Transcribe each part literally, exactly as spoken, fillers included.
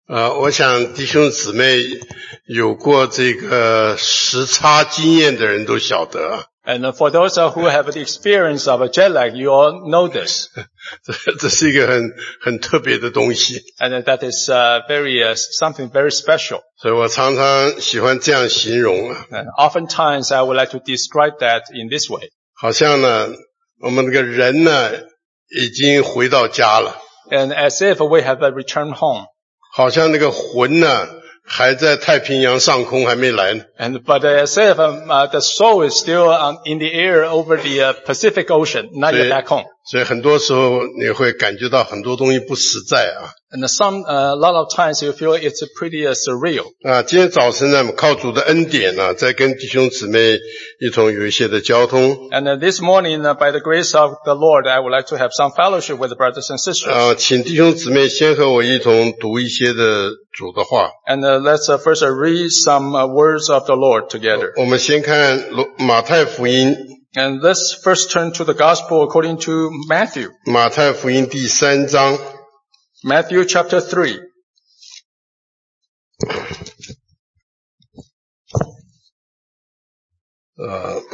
呃，我想弟兄姊妹有过这个时差经验的人都晓得啊。 And for those who have the experience of a jet lag, you all know this. 这这是一个很很特别的东西。 And that is uh, very uh, something very special. 所以我常常喜欢这样形容啊。 And oftentimes I would like to describe that in this way. 好像呢，我们这个人呢已经回到家了。 And as if we have returned home. 好像那个魂呢还在太平洋上空还没来呢。 And but as if um, uh, the soul is still um, in the air over the uh, Pacific Ocean, not yet back home. 所以很多时候你会感觉到很多东西不实在啊。 And some a uh, lot of times you feel it's pretty uh, surreal. 啊，今天早晨呢，靠主的恩典呢，在跟弟兄姊妹一同有一些的交通。 And uh, this morning, uh, by the grace of the Lord, I would like to have some fellowship with the brothers and sisters. 啊，请弟兄姊妹先和我一同读一些的主的话。 And uh, let's uh, first uh, read some uh, words of the Lord together. 我们先看马太福音。 And let's first turn to the Gospel according to Matthew. 马太福音第三章。 Matthew chapter three. 呃，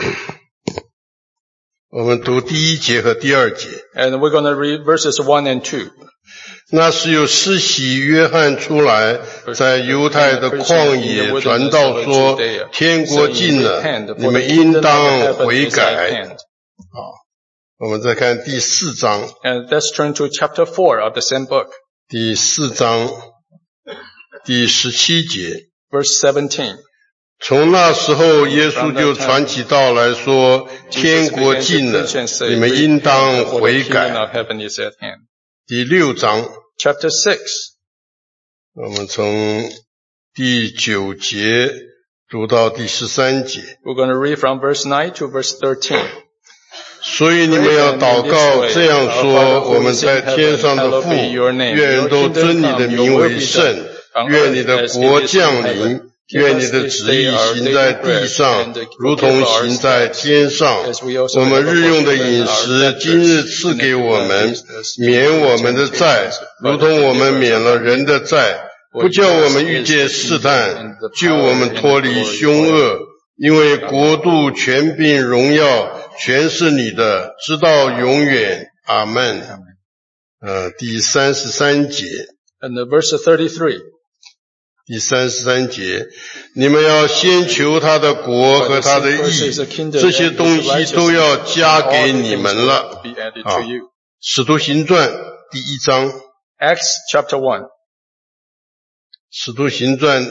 我们读第一节和第二节。 And we're going to read verses one and two. 那时有施洗约翰出来，在犹太的旷野传道说，天国近了，你们应当悔改。好，我们再看第四章。 And let's turn to chapter four of the same book. 第四章第十七节。 Verse seventeen. 从那时候，耶稣就传起道来说，天国近了，你们应当悔改。第六章 Chapter six. 我们从第九节读到第十三节。 We're going to read from verse nine to verse thirteen. 所以你们要祷告，这样说：我们在天上的父，愿人都尊你的名为圣，愿你的国降临，愿你的旨意行在地上，如同行在天上。我们日用的饮食，今日赐给我们，免我们的债，如同我们免了人的债，不叫我们遇见试探，救我们脱离凶恶。因为国度、权柄、荣耀，全是你的，直到永远。阿们。呃，第三十三节。 And the verse thirty-three. 第三十三节，你们要先求他的国和他的义，这些东西都要加给你们了。啊，使徒行传第一章。 Acts chapter one. 使徒行传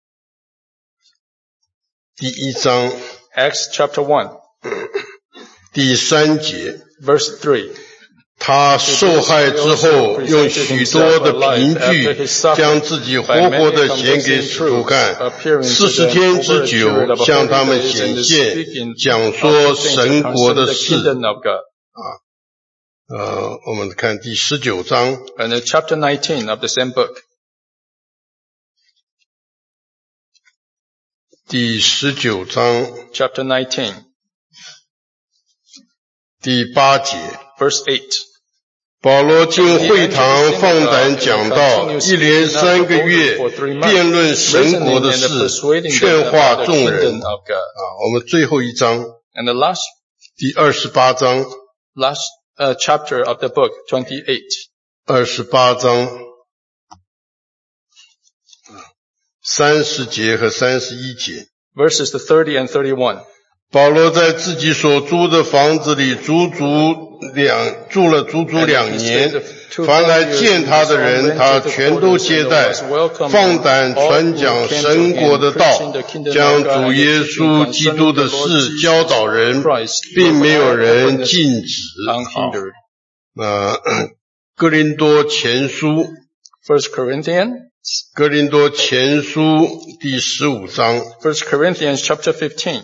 第一章。 Acts chapter one. 第三节。 Verse three. 他受害之后，用许多的凭据将自己活活的显给使徒看，四十天之久向他们显现，讲说神国的事。啊，呃，我们看第十九章。 And chapter nineteen of the same book. 第十九章。 Chapter nineteen. 第八节。 Verse eight. 保罗进会堂放胆讲道，一连三个月辩论神国的事，劝化众人。啊，我们最后一章。 And the last. 第二十八章。 Last uh, chapter of the book, twenty-eight. 二十八章。三十节和三十一节。 Verses thirty and thirty-one. 保罗在自己所租的房子里足足两住了足足两年，凡来见他的人，他全都接待，放胆传讲神国的道，将主耶稣基督的事教导人，并没有人禁止。好，呃，哥林多前书 First Corinthians 哥林多前书第十五章 First Corinthians chapter fifteen.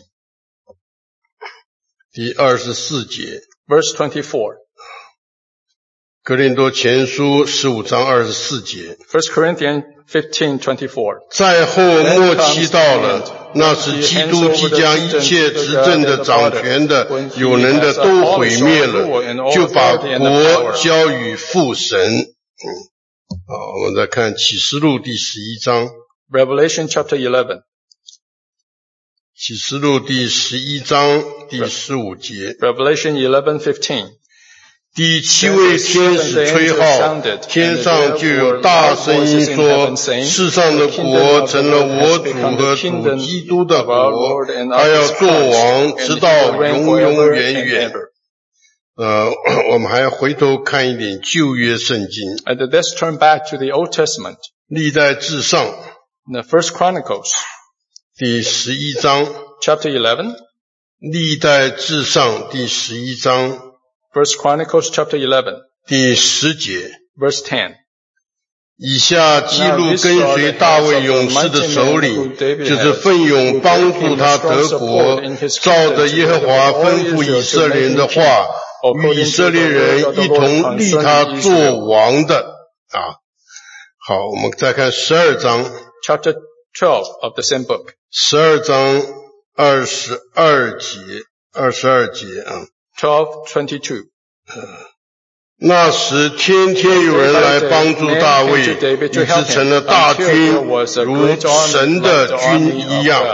第二十四节 Verse twenty-four. 哥林多前书十五章二十四节 First Corinthians fifteen twenty-four. 在后末期到了，那时基督即将一切执政的、掌权的、有能的都毁灭了，就把国交与父神。嗯好，我们再看启示录第十一章。 Revelation chapter eleven. 启示录第十一章第十五节。 Revelation eleven fifteen. 第七位天使吹号，天上就有大声音说，世上的国成了我主和主基督的国，他要做王，直到永永远远。呃，我们还要回头看一点旧约圣经。 And let's turn back to the Old Testament. 历代志上 The First Chronicles. 第十一章 Chapter eleven. 历代志上第十一章 First Chronicles chapter eleven. 第十节 Verse ten. 以下记录跟随大卫勇士的首领，就是奋勇帮助他得国，照着耶和华吩咐以色列人的话，与以色列人一同立他做王的啊。好，我们再看十二章 Chapter twelve of the same book. 十二章二十二节二十二节啊 twelve twenty-two. 那时天天有人来帮助大卫，以致成了大军，如神的军一样。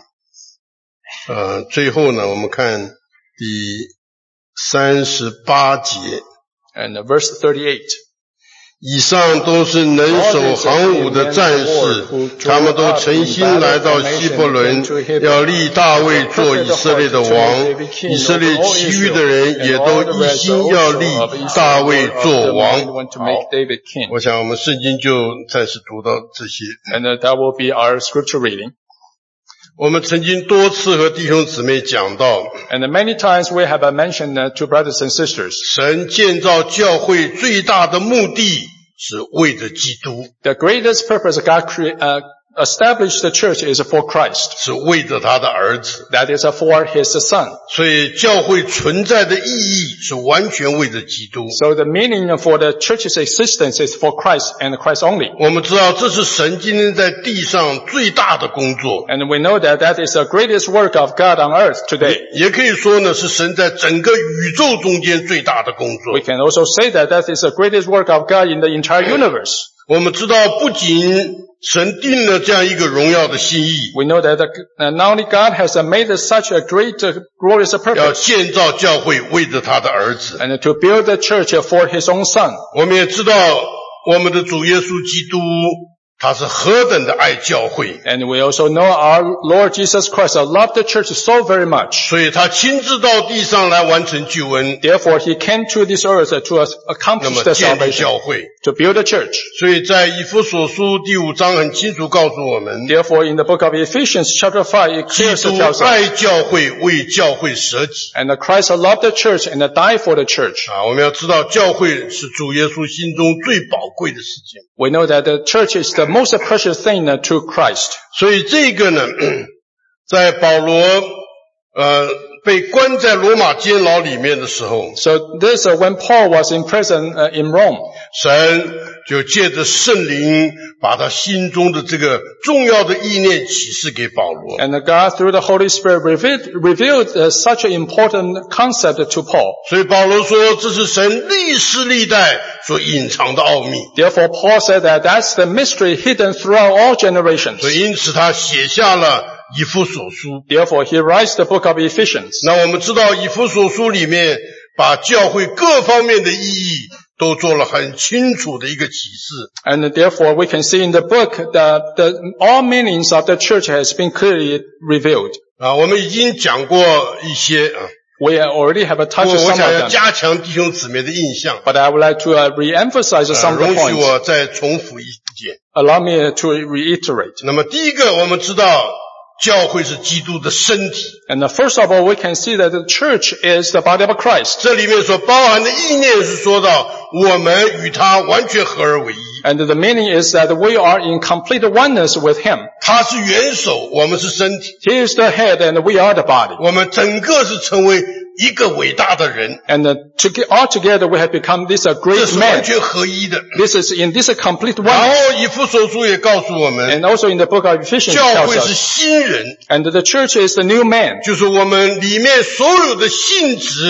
呃，最后呢，我们看第三十八节 and verse thirty-eight. 以上都是能手行武的战士，他们都诚心来到希伯伦，要立大卫做以色列的王。以色列其余的人也都一心要立大卫做王。好，我想我们圣经就暂时读到这些。 And that will be our scripture reading. 我们曾经多次和弟兄姊妹讲到 And many times we have mentioned to brothers and sisters. 神建造教会最大的目的是为着基督。 The greatest purpose God create, uh, established the church is for Christ. 是为着他的儿子。 That is for his son. 所以教会存在的意义是完全为着基督。 So the meaning for the church's existence is for Christ and Christ only. 我们知道这是神今天在地上最大的工作。 And we know that that is the greatest work of God on earth today. 也可以说呢，是神在整个宇宙中间最大的工作。 We can also say that that is the greatest work of God in the entire universe. 我们知道不仅神定了这样一个荣耀的心意， We know that uh, not only God has made such a great, uh, glorious 要 purpose, 建造教会为着他的儿子。 and to build the church for his own son. 我们也知道我们的主耶稣基督他是何等的爱教会， And we also know our Lord Jesus Christ loved the church so very much. 所以他亲自到地上来完成救恩， Therefore, he came to this earth to 那 accomplish 么 the 建立 salvation, 教会。 to build a church. 所以在以弗所书第五章很清楚告诉我们， Therefore, in the book of Ephesians chapter five, it 基 clearly 督 tells us, 爱教会，为教会舍己。 and Christ loved the church and died for the church. 啊，我们要知道教会是主耶稣心中最宝贵的事情。 We know that the church is the most precious thing to Christ. 所以这个呢，在保罗呃被关在罗马监牢里面的时候， So this, uh, when Paul was in prison uh, in Rome, 神就借着圣灵把他心中的这个重要的意念启示给保罗。 and God through the Holy Spirit revealed, revealed uh, such an important concept to Paul. 所以保罗说，这是神历世历代所隐藏的奥秘。 Therefore, Paul said that that's the mystery hidden throughout all generations. 所以因此他写下了以弗所书。 Therefore, he writes the book of Ephesians. 那我们知道以弗所书里面把教会各方面的意义都做了很清楚的一个启示。 And therefore, we can see in the book that the, all meanings of the church has been clearly revealed. 啊，我们已经讲过一些啊， We already have a 我 touch 我 of some 想要 of them. 加强弟兄姊妹的印象。 But I would like to uh, re-emphasize 呃 some of 容 the 许 points. 我再重复一点。 Allow me to reiterate. 那么第一个，我们知道教会是基督的身体， And uh, first of all, we can see that the church is the body of Christ. 这里面所包含的意念是说到我们与他完全合而为一。 And the meaning is that we are in complete oneness with Him. 他是元首，我们是身体， He is the head and we are the body. 我们整个是成为一个伟大的人， And uh, to get, all together we have become this uh, 这 great 是完 man. 全合一的。 This is in this uh, complete 然 oneness. 后以弗所书也告诉我们， And also in the book of Ephesians 教 tells 会是 us. 新人， And the church is the new man. 就是我们里面所有的性质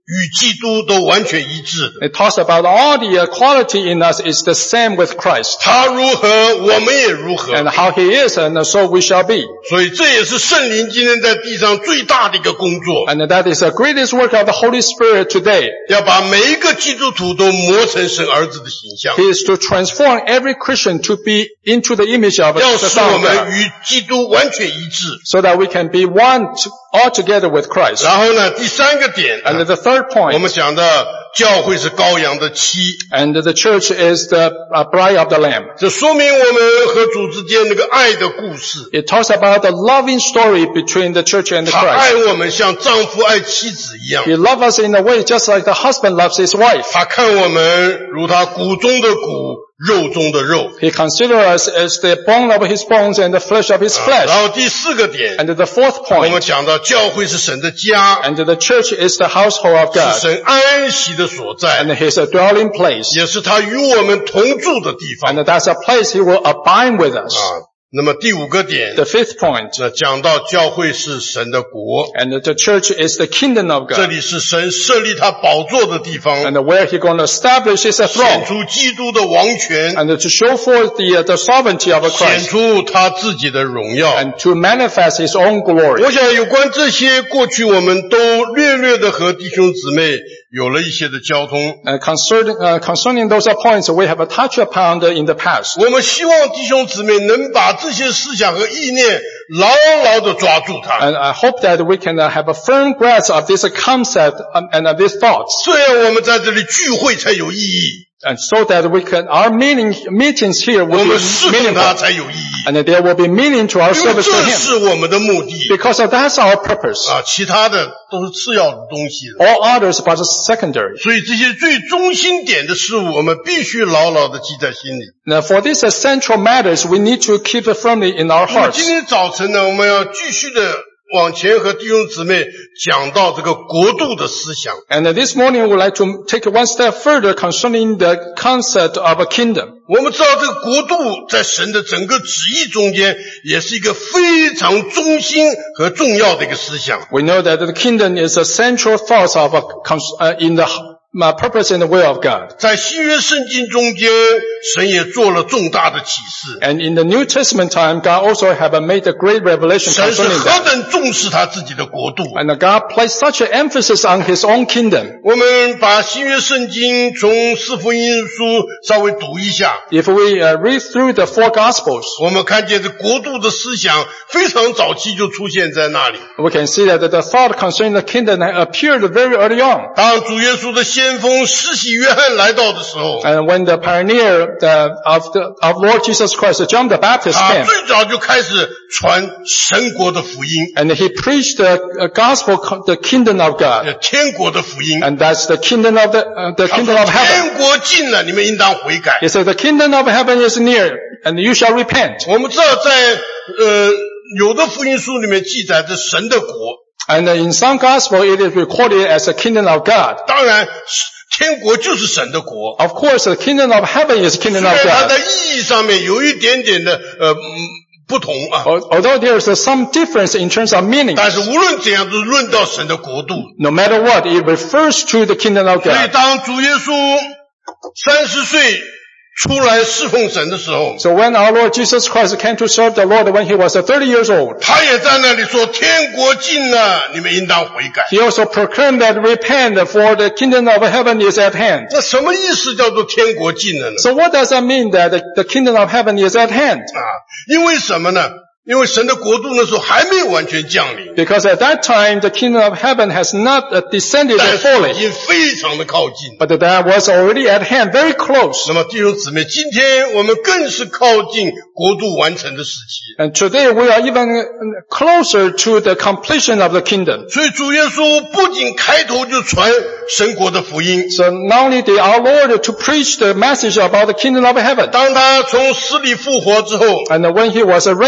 与基督都完全一致的。 It talks about all the quality in us is the same with Christ. 他如何，我们也如何。 And how he is, and so we shall be. 所以这也是圣灵今天在地上最大的一个工作， And that is the greatest work of the Holy Spirit today. 要把每一个基督徒都磨成神儿子的形象， He is to transform every Christian to be into the image of 要 the 使我 Son of 们 God, 与基督完全一致。 so that we can be one to, all together with Christ. 然后呢，第三个点， And the third 我 point, 们讲的教会是羔羊的妻， and the church is the uh, bride of the Lamb. 这说明我们和主之间那个爱的故事。 It talks about the loving story between the church and the 他爱 Christ. 我们像丈夫爱妻子一样， He loves us in a way just like the husband loves his wife. 他看我们如他骨中的骨，肉中的肉。 He considers us as the bone of his bones and the flesh of his 然 flesh. 后第四个点， And the fourth 我们 point, 讲到教会是神的家， and the church is the household of 是 God, 神安息的所在， and his dwelling place. 也是他与我们同住的地方。 And that's a place he will abide with us. 啊，那么第五个点， The fifth point, 那讲到教会是神的国， and the church is the kingdom of 这 God, 里是神设立他宝座的地方， and where he going to establish his 显 throne, 出基督的王权， and to show forth the, uh, the sovereignty of 显 Christ, 出他自己的荣耀。 and to manifest his own glory. 我想有关这些，过去我们都略略的和弟兄姊妹有了一些的交通。 Uh, concerning, uh, concerning those points, we have touched upon the, in the past. 我们希望弟兄姊妹能把这些思想和意念牢牢地抓住它， And I hope that we can uh, have a firm grasp of this concept and, and of these thoughts, 这样我们在这里聚会才有意义， and so that we can, our meeting, meetings here 我 will 们 be 侍奉他 meaningful, 才有意义， and there will be meaning to our 因为 service to 这 Him. 是我们的目的 Because of that's our purpose. 啊，其他的都是次要的东西了。 All others but secondary. 所以这些最中心点的事物，我们必须牢牢地记在心里。 Now for these essential matters, we need to keep it firmly in our 那么今 hearts. 天早晨呢，我们要继续的往前和弟兄姊妹讲到这个国度的思想。 And uh, this morning we'd like to take one step further concerning the concept of a kingdom. 我们知道这个国度在神的整个旨意中间，也是一个非常中心和重要的一个思想。 We know that the kingdom is a central thought of a, cons- uh, in the uh, purpose and the will of God. 在新约圣经中间，神也做了重大的启示。 And in the New Testament time, God also have made a great revelation 神是 concerning 何 that. 等重视他自己的国度。 And God placed such an emphasis on His own kingdom. 我们把新约圣经从四福音书稍微读一下， If we uh, read through the four Gospels, 我们看见这国度的思想非常早期就出现在那里。 we can see that the thought concerning the kingdom appeared very early on. 当主耶稣的先锋施洗约翰来到的时候， And when the pioneer the, of, the, of Lord Jesus Christ, John the Baptist 他 came, 最早就开始传神国的福音， and he preached the uh, gospel, the kingdom of God. 呃天国的福音。 And that's the kingdom of the, uh, the 他 kingdom 说 of heaven. 天国近了，你们应当悔改。 He said, the kingdom of heaven is near, and you shall repent. 我们知道在呃有的福音书里面记载着神的国， And in some gospel, it is recorded as the kingdom of God. 当然天国就是神的国。 Of course, the kingdom of heaven is the 虽 kingdom 然 of 它 God. 在意义上面有一点点的呃嗯不同啊， Al- Although there is uh, some difference in terms of meaning, 但是无论怎样都是论到神的国度。 no matter what, it refers to the kingdom of 所以 God. 当主耶稣三十岁出来侍奉神的时候， So when our Lord Jesus Christ came to serve the Lord when he was uh, thirty years old, 他也在那里说：“天国近了，你们应当悔改。 he also proclaimed that repent for the kingdom of heaven is at hand. ” 那什么意思叫做天国近了呢？ So what does that mean that the, the kingdom of heaven is at hand? 啊，因为什么呢？因为神的国度那时候还没有完全降临， Because at that time, the kingdom of heaven has not uh, descended 但是已 fully, 经非常的靠近。 but that was already at hand, very close. 那么弟兄姊妹，今天我们更是靠近国度完成的时期。 And today we are even uh, closer to the completion of the kingdom. 所以主耶稣不仅开头就传神国的福音， So not only did our Lord to preach the message about the kingdom of heaven, 当他从死里复活之后， and when he was raised from the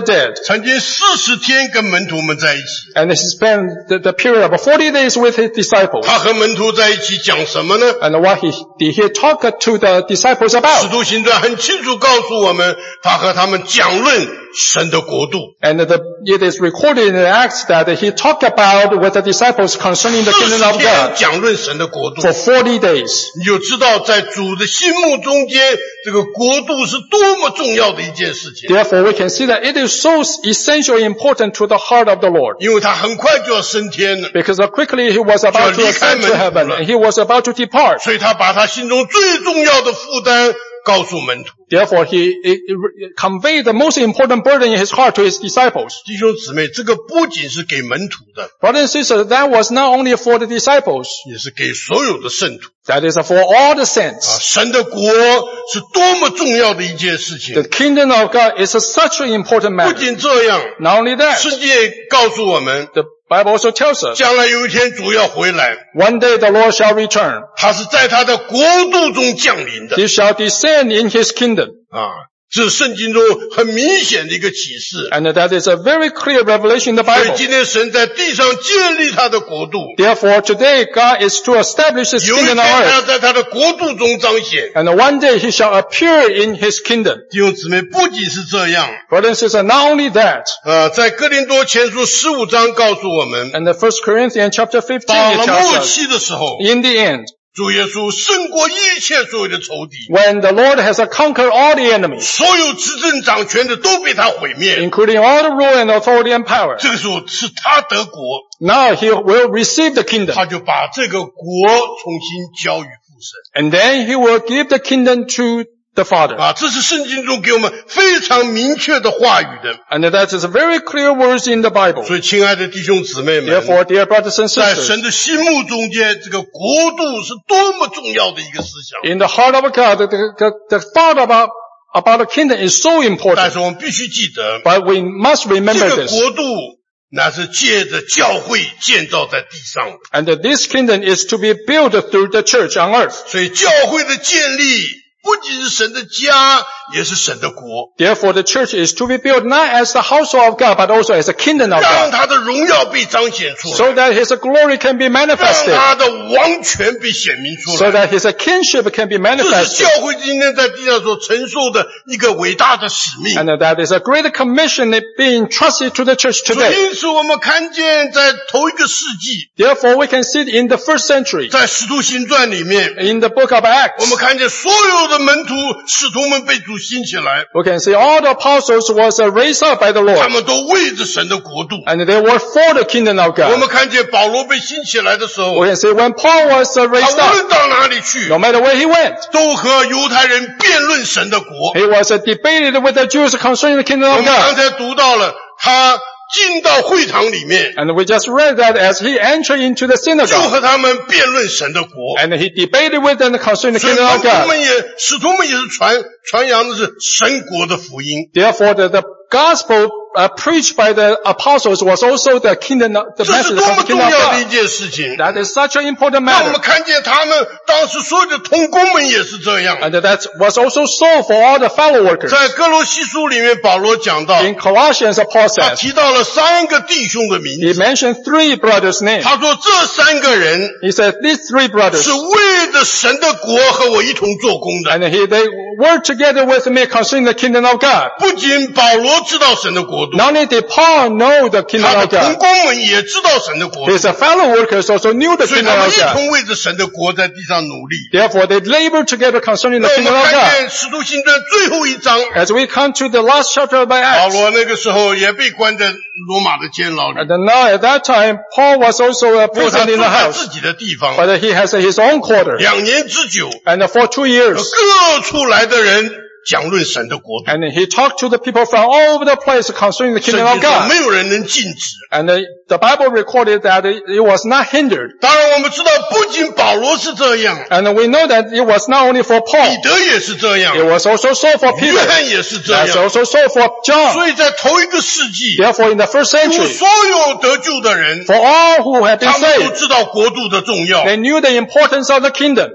dead. 曾经四十天跟门徒们在一起。 And he spent the, the period of forty days with his disciples. 他和门徒在一起讲什么呢？ And what he did he talk to the disciples 使 about? 徒行传很清楚告诉我们，他和他们讲论神的国度。 And the, it is recorded in the Acts that he talked about with the disciples concerning the 四 kingdom 十 of 天 God 讲论神的国度， for forty days. 你就知道在主的心目中间，这个国度是多么重要的一件事情。 Therefore, we can see that it is so essentially important to the heart of the Lord. 因为他很快就要升天了， Because quickly he was about to ascend to heaven and he was about to depart. 所以他把他心中最重要的负担告诉门徒。 Therefore, he it, it conveyed the most important burden in his heart to his disciples. 弟兄姊妹，这个不仅是给门徒的， Brothers and sisters, that was not only for the disciples, 也是给所有的圣徒。 that is for all the 啊， saints. 神的国是多么重要的一件事情。 The kingdom of God is such an important 不 matter. 仅这样， Not only that, 世界告诉我们， the Bible also tells us, 将来有一天主要回来， one day the Lord shall return. 他是在他的国度中降临的。 He shall descend in his kingdom. 啊，这是圣经中很明显的一个启示。 And that is a very clear revelation in the 所以 Bible. 今天神在地上建立他的国度， Therefore, today God is to establish his 有一天 kingdom 他 on 要 earth. 在他的国度中彰显。 And one day he shall appear in his kingdom. 弟兄姊妹，不仅是这样， Brothers and sisters, not only that, 呃，在哥林多前书十五章告诉我们， and the First Corinthians chapter 到 fifteen 了 it tells 末 us, 期的时候， in the end, 主耶稣胜过一切所有的仇敌， when the Lord has conquered all the enemies, 所有执政掌权的都被他毁灭。 including all the rule and authority and power, 这个时候是他得国， now he will receive the kingdom. 他就把这个国重新交与父神。 And then he will give the kingdom to the Father. 啊，这是圣经中给我们非常明确的话语的。 And that is very clear words in the Bible. 所以，亲爱的弟兄姊妹们， Therefore, dear brothers and 在 sisters, 神的心目中间，这个国度是多么重要的一个思想。 in the heart of God, the, the, the thought about, about the kingdom is so 但 important. 是我们必须记得， But we must 这 remember 个 this. 国度乃是借着教会建造在地上的。 And that this kingdom is to be built through the church on earth. 所以，教会的建立不仅是神的家，也是神的国， Therefore, the church is to be built not as the household of God, but also as a kingdom of 让 God, 他的荣耀被彰显出 so 来， that His glory can be 让 manifested, 他的王权被显明出 so 来。 that His kingship can be 这是 manifested. 教会今天在地上所承受的一个伟大的使命。 And that is a great commission that being trusted to the church 所以 today. 因此，我们看见在头一个世纪， Therefore, we can see in the first century, 在《使徒行传》里面， in the book of 我 Acts, 们看见所有的门徒、使徒们被主兴起来， we can see all the apostles was uh, raised up by the 他 Lord, 们都为着神的国度。 and they were for the kingdom of 我 God. 们看见保罗被兴起来的时候， We can see when Paul was uh, 他 raised 无 up, 论到哪里去， no matter where he went, 都和犹太人辩论神的国。 he was uh, debated with the Jews concerning the kingdom 我 of 们刚 God. 才读到了，他进到会堂里面， And we just read that as he entered into the 就 synagogue, 和他们辩论神的国。 and he debated with them concerning the 所以 kingdom 门 of 徒 God. 们也，使徒们也是传传扬的是神国的福音。 Therefore, the, the gospel uh, preached by the apostles was also the kingdom, of- the 这是 message 多 of 么 the 重 kingdom of 要的一 God. 件事情！ That is such an important 让我 matter. 们看见他们当时所有的同工们也是这样。 And that was also so for all the fellow workers. 在哥罗西书里面，保罗讲到， In Colossians, Paul 他 says, 提到了三个弟兄的名 he 字。 mentioned three brothers' names. 他说这三个人 He said, these three brothers, 是为着神的国和我一同做工的。 and he, they worked together with me concerning the kingdom of God. 不仅保罗知道神的国度， Not only did Paul know the kingdom 他的 of 同 God, 工们也知道神的国度， his fellow workers also knew the 所以 kingdom 他们 of 一 God. 同为着神的国在地上努力。 Therefore, they labored together concerning 那 the 我们 kingdom of 看 God. 见《使徒行传》最后一章， As we come to the last chapter of 保 Acts, 罗那个时候也被关在罗马的监牢里， and then now at that time, Paul was also a 不过他 prisoner 住 in the 在 house, 自己的地方， but he has his own quarter. 两年之久， And for two years, 各处来的人讲论神的国度。 and he talked to the people from all over the place concerning the 圣 kingdom 经 of 说 God. 没有人能禁止。 And the, the Bible recorded that it, it was not hindered. 当然，我们知道，不仅保罗是这样， And we know that it was not only for 彼 Paul, 得也是这样， it was also so for 约 Peter, 翰也是这 that's 样。 also so for John. 所以在头一个世纪， Therefore, in the first 乎 century, 所有得救的人， for all who have been 他们都 saved, 知道国度的重要。 they knew the importance of the kingdom.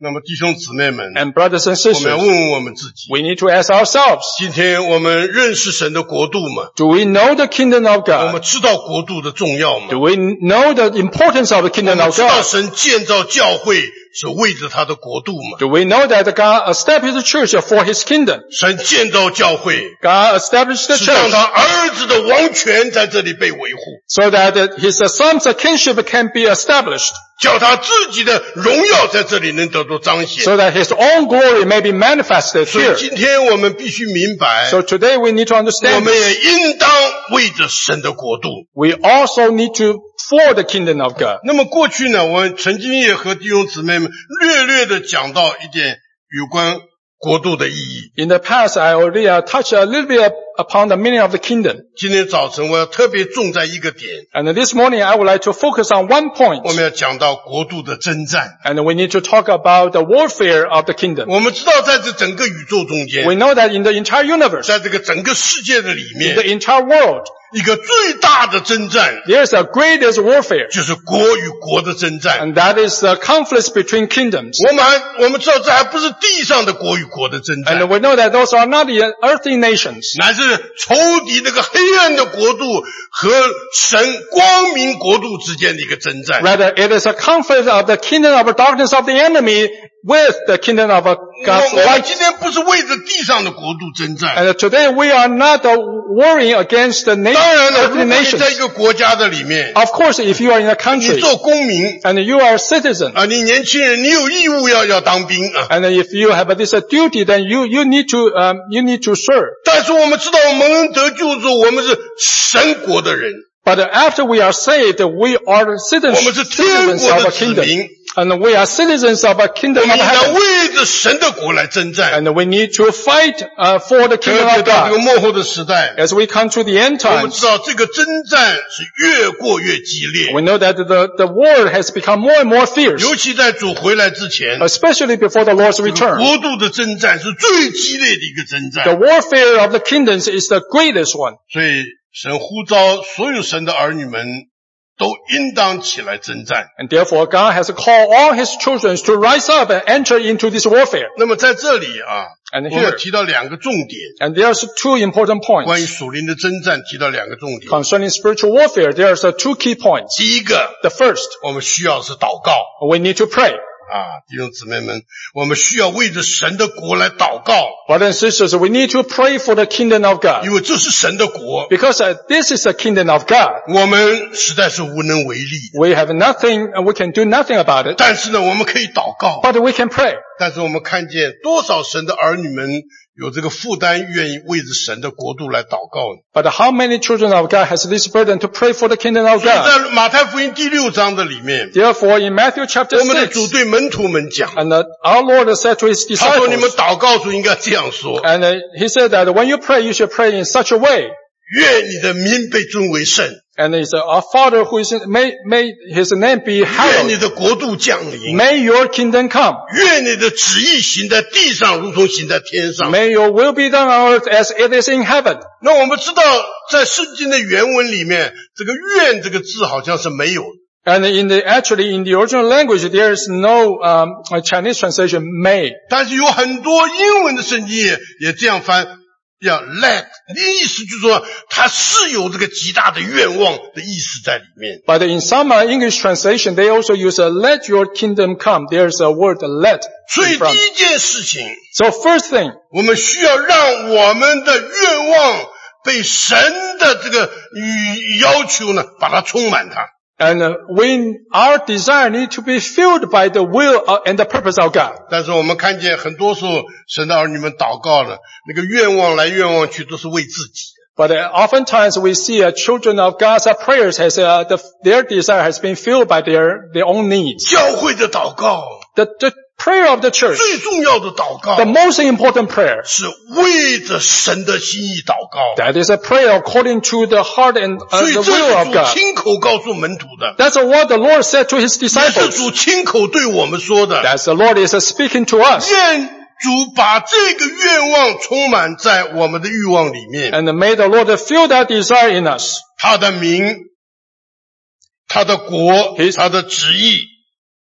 那么弟兄姊妹们 And brothers and 我们要 sisters, 问问我们自己 we need to ask ourselves, 今天我们认识神的国度吗 do we know the kingdom of 我们 God? 知道国度的重要吗 Do we know the importance of the 我 kingdom 们 of 知道 God? 神建造教会是为着他的国度吗 Do we know that God established the church for his kingdom? 神建造教会 God established the 是让 church 他儿子的王权在这里被维护 so that his son's kingship can be established, 叫他自己的荣耀在这里能得到彰显 so that his own glory may be manifested 所以 here. 今天我们必须明白 So today we need to 我 understand 们 this. 也应当为着神的国度 We also need to for the kingdom of God. 那么过去呢，我们曾经也和弟兄姊妹们略略的讲到一点有关国度的意义。 In the past, I already uh, touched a little bit upon the meaning of the kingdom. 今天早晨我要特别重在一个点， And this morning, I would like to focus on one 我 point. 们要讲到国度的征战。 And we need to talk about the warfare of the kingdom. 我们知道在这整个宇宙中间， We know that in the entire universe, 在这个整个世界的里 in the 面， entire world, 一个最大的征战 there's a greatest warfare. 就是国与国的征战。 And that is the conflicts between kingdoms. 我们还我们知道这还不是地上的国与国的征 And 战， we know that those are not the earthly nations. 乃是仇敌那个黑暗的国度和神光明国度之间的一个征战。 Rather, it is a conflict of the kingdom of darkness of the enemy with the kingdom of 我 God's 我们 light. 今天不是为着地上的国度征战。 And today we are not uh, warring against the na- 当然了，如 earthly 果你在一 nations. 个国家的里面， Of course, if you are in a 你 country 做公民 and you are a citizen, 啊，你年轻人，你有义务要要当兵啊。 and if you have this uh, duty, then you, you need to, um, you need to serve. 但是我们知道，蒙恩得救之后，我们是神国的人， But after we are saved, we are 我 citizens, 们是天 citizens 国 of 的 a 子 kingdom. 民， And we are citizens of a 我 kingdom 们 of 应当 heaven. 为着神的国来征战。 And we need to fight uh, for the 特 kingdom 别 of 到这个 God. 末后的时代， As we come to the end 我们 times, 知道这个征战是越过越激烈， we know that the, the war has become more and more fierce, 尤其在主回来之前， especially before the Lord's 这个 return. 国度的征战是最激烈的一个征 The 战。 warfare of the kingdoms is the greatest one. 所以神呼召所有神的儿女们都应当起来征战。 And therefore God has called all his children to rise up and enter into this warfare. 那么在这里啊， And 我们 here, 提到两个重点， and there's two important 关于 points. 属灵的征战提到两个重点。 Concerning spiritual warfare, there's uh, two key points. 第一个， The first, 我们需要是祷告 we need to pray. 啊，弟兄姊妹们，我们需要为着神的国来祷告， Brothers and sisters, we need to pray for the kingdom of God. 因为这是神的国， Because uh, this is the kingdom of God. 我们实在是无能为力。 We have nothing, uh, we can do nothing about it. 但是呢，我们可以祷告。 But we can pray. 但是我们看见多少神的儿女们有这个负担，愿意为着神的国度来祷告呢？ But how many children of God has this burden to pray for the kingdom of 所以 God? 在马太福音第六章的里面， Therefore, in Matthew chapter 我们的主 six, 对门徒们讲， and uh, our Lord said to his 他说：“你们 disciples, 祷告时应该这样说： and uh, he said that when you pray, you should pray in such a way. 愿你的名被尊为圣， And he said, our Father who is in, may, may his name be 愿你 hallowed. 的国度降临， May your kingdom come. 愿你的旨意行在地上，如同行在天上。” May your will be done on earth as it is in heaven. 那我们知道，在圣经的原文里面，这个“愿”这个字好像是没有的。 And in the, actually in the original language, there is no um, a Chinese translation, may. 但是有很多英文的圣经也也这样翻，叫 let， 意思就是说它是有这个极大的愿望的意思在里面。 But in some uh, English translation, they also use a let your kingdom come. There's a word let 所以 in front. 第一件事情， So first thing, 我们需要让我们的愿望被神的这个与要求呢，把它充满它。 and uh, when our desire need to be filled by the will uh, and the purpose of God. 但是我们看见很多时候，神的儿女们祷告了，那个愿望来愿望去，都是为自己。 But uh, oftentimes we see uh, children of God's uh, prayers has uh, the, their desire has been filled by their their own needs. 教会的祷告， The, the prayer of the church, 最重要的祷告 the most important prayer, 是为着神的心意祷告。 that is a prayer according to the heart and uh, 所以 the 这 will 是 of 主 God. 亲口告诉门徒的， That's what the Lord said to his 也是 disciples. 主亲口对我们说的。 That's the Lord is uh, speaking to us. 愿主把这个愿望充满在我们的欲望里面。 And may the Lord fill that desire in us. 他的名，他的国， His- 他的旨意，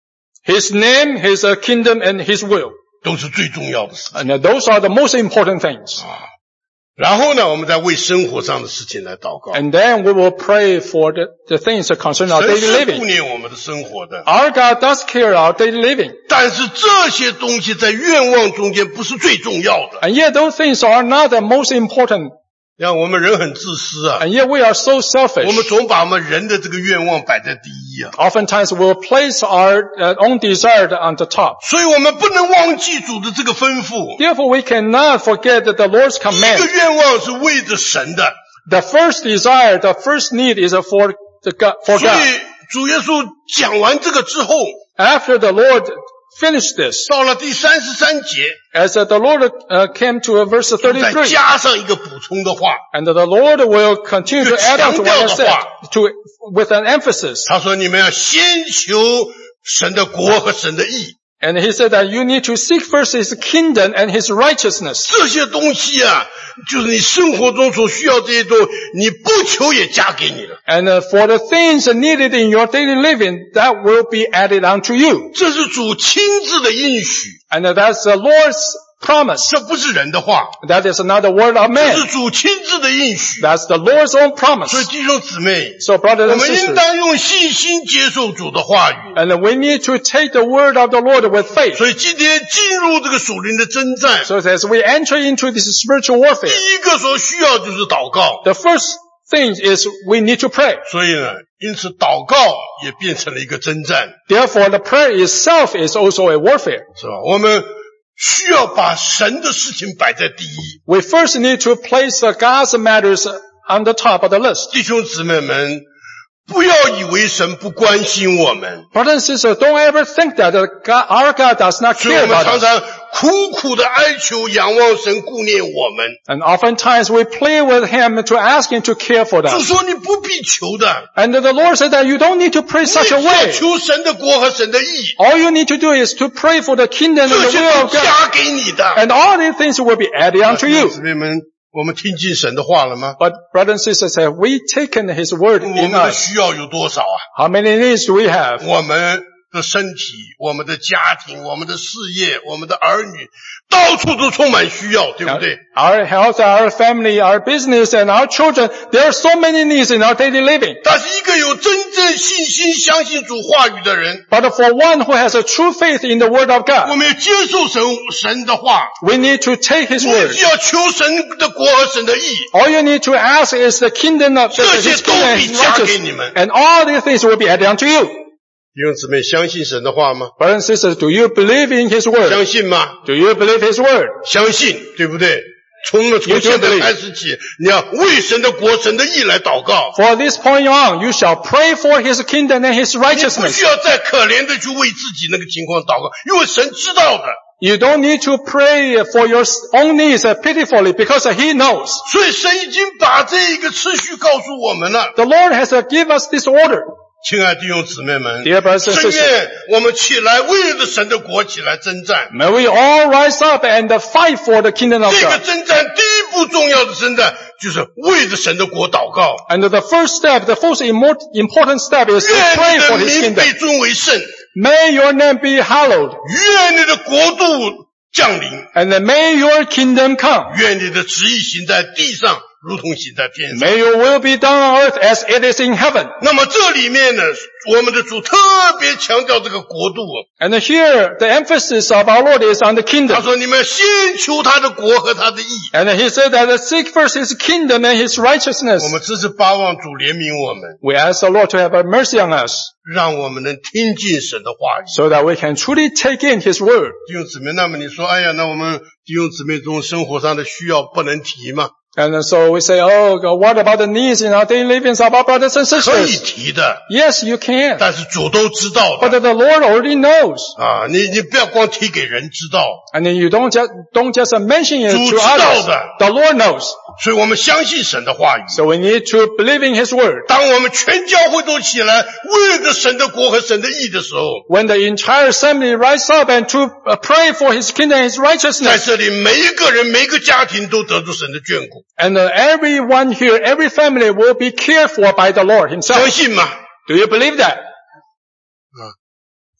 His name, His kingdom, and His will. 都是最重要的事情。 And those are the most important things. 啊，然后呢，我们再为生活上的事情来祷告。 And then we will pray for the, the things that concern our 神 daily 是顾 living. 念我们的生活的， Our God does care our daily living. 但是这些东西在愿望中间不是最重要的。 And yet those things are not the most important. 让我们人很自私啊， And yet we are so 我 selfish. 们总把我们人的这个愿望摆在第一啊， Oftentimes we'll place our uh, own desire on the top. 所以我们不能忘记主的这个吩咐。 Therefore we cannot forget that the Lord's 第一 command. 个愿望是为着神的， The first desire, the first need is for the God, for 所 God. 以主耶稣讲完这个之后， After the Lord finished this, 到了第三十三节， as uh, the Lord uh, came to uh, verse 再 thirty-three, 加上一个补充的话， and the Lord will continue to add on to what I said, to, with an emphasis. 他说你们要先求神的国和神的义， And he said that you need to seek first His kingdom and His righteousness. 这些东西啊，就是你生活中所需要这些东西，你不求也加给你了。 And uh, for the things needed in your daily living, that will be added unto you. 这是主亲自的应许， And uh, that's the Lord's promise. 这不是人的话， That is not the word of 这 man. 是主亲自的应许。 That's the Lord's own promise. 所以弟兄姊妹， So brothers 我 and 们应 sisters, 当用信心接受主的话语。 and uh, we need to take the word of the Lord with faith. 所以今天进入这个属灵的征战， So as we enter into this spiritual warfare, 第一个所需要就是祷告。 the first thing is we need to pray. 所以呢，因此祷告也变成了一个征战， Therefore, the prayer itself is also a warfare. 是吧？我们需要把神的事情摆在第一。 We first need to place the God's matters on the top of the list. 弟兄姊妹们，不要以为神不关心我们， Brothers and sisters, don't ever think that the God, our God does not 所以 care 我们 about 常 us. 常苦苦的哀求、仰望神顾念我们。 And oftentimes we play with Him to ask Him to care for 主 us. 说你不必求的， And the Lord said that you don't need to pray 你 such 只 a 要 way. 求神的国和神的义， All you need to do is to pray for the kingdom and 这 the 些 will 都 of God. 加给你的。 And all these things will be added 弟 unto 兄 you. 姊妹们，我们听进神的话了吗？ But brothers and sisters, have we taken His word 我 in 们的 us? 需要有多少啊？ How many needs do we have? 我们的身体、我们的家庭、我们的事业、我们的儿女，到处都充满需要，对不对？ Our health, our family, our business, and our children, there are so many needs in our daily living. 但是一个有真正信心、相信主话语的人， But for one who has a true faith in the word of 我 God, 们要接受神神的话， we need to take His 我们 word. 只要求神的国和神的义， All you need to ask is the kingdom of 这 His 些都 kingdom and 必 His 加给 righteousness, 你们。 and all these things will be added unto you. 弟兄姊妹，相信神的话吗？ Brothers and sisters, do you believe in His 相 word? 信吗？ Do you believe His word? 相信，对不对？从了从现在开始起，你要为神的国、神的义来祷告。 For this point on, you shall pray for His kingdom and His 你不 righteousness. 需要再可怜的去为自己那个情况祷告，因为神知道的。 You don't need to pray for your own needs pitifully because He knows. 所以神已经把这一个次序告诉我们了。 The Lord has given us this order. 亲爱的弟兄姊妹们， Dear brothers and 深 sisters, 愿我们起来为了神的国起来征战。 may we all rise up and fight for the kingdom of 这个 God. 征战第一步重要的征战，就是为着神的国祷告。 And the first step, the first imo- important step is to 愿 pray 你 for 的 His 名被 kingdom. 尊为圣， May your name be hallowed, 愿你的国度降临， and may your kingdom come. 愿你的旨意行在地上，如同行在天上。 May your will be done on earth as it is in heaven. 那么这里面呢，我们的主特别强调这个国度。 And here, the emphasis of our Lord is on the 他 kingdom. 说：“你们先求他的国和他的义。 And He said that seek first His kingdom and His righteousness. 我们真是巴望主怜悯我们， We ask the Lord to have mercy on us 让我们能听进神的话语。 so that we can truly take in His word. 弟兄姊妹，那么你说，哎呀，那我们弟兄姊妹中生活上的需要不能提吗？ And so we say, oh, God, what about the needs in our daily livings of our brothers and 可以 sisters? 提的， Yes, you can. 但是主都知道 But 的 the Lord already knows. 啊！你你不要光提给人知道， And then you don't just, don't just mention it 主 to 知道 others. 的。 The Lord knows. 所以我们相信神的话语。 So we need to believe in His word. 当我们全教会都起来为了神的国和神的义的时候， When the entire assembly rise up and to uh, pray for His kingdom and His 在 righteousness. 这里每一个人、每一个家庭都得到神的眷顾， And uh, everyone here, every family will be cared for by the Lord 相 Himself. 信吗？ Do you believe that?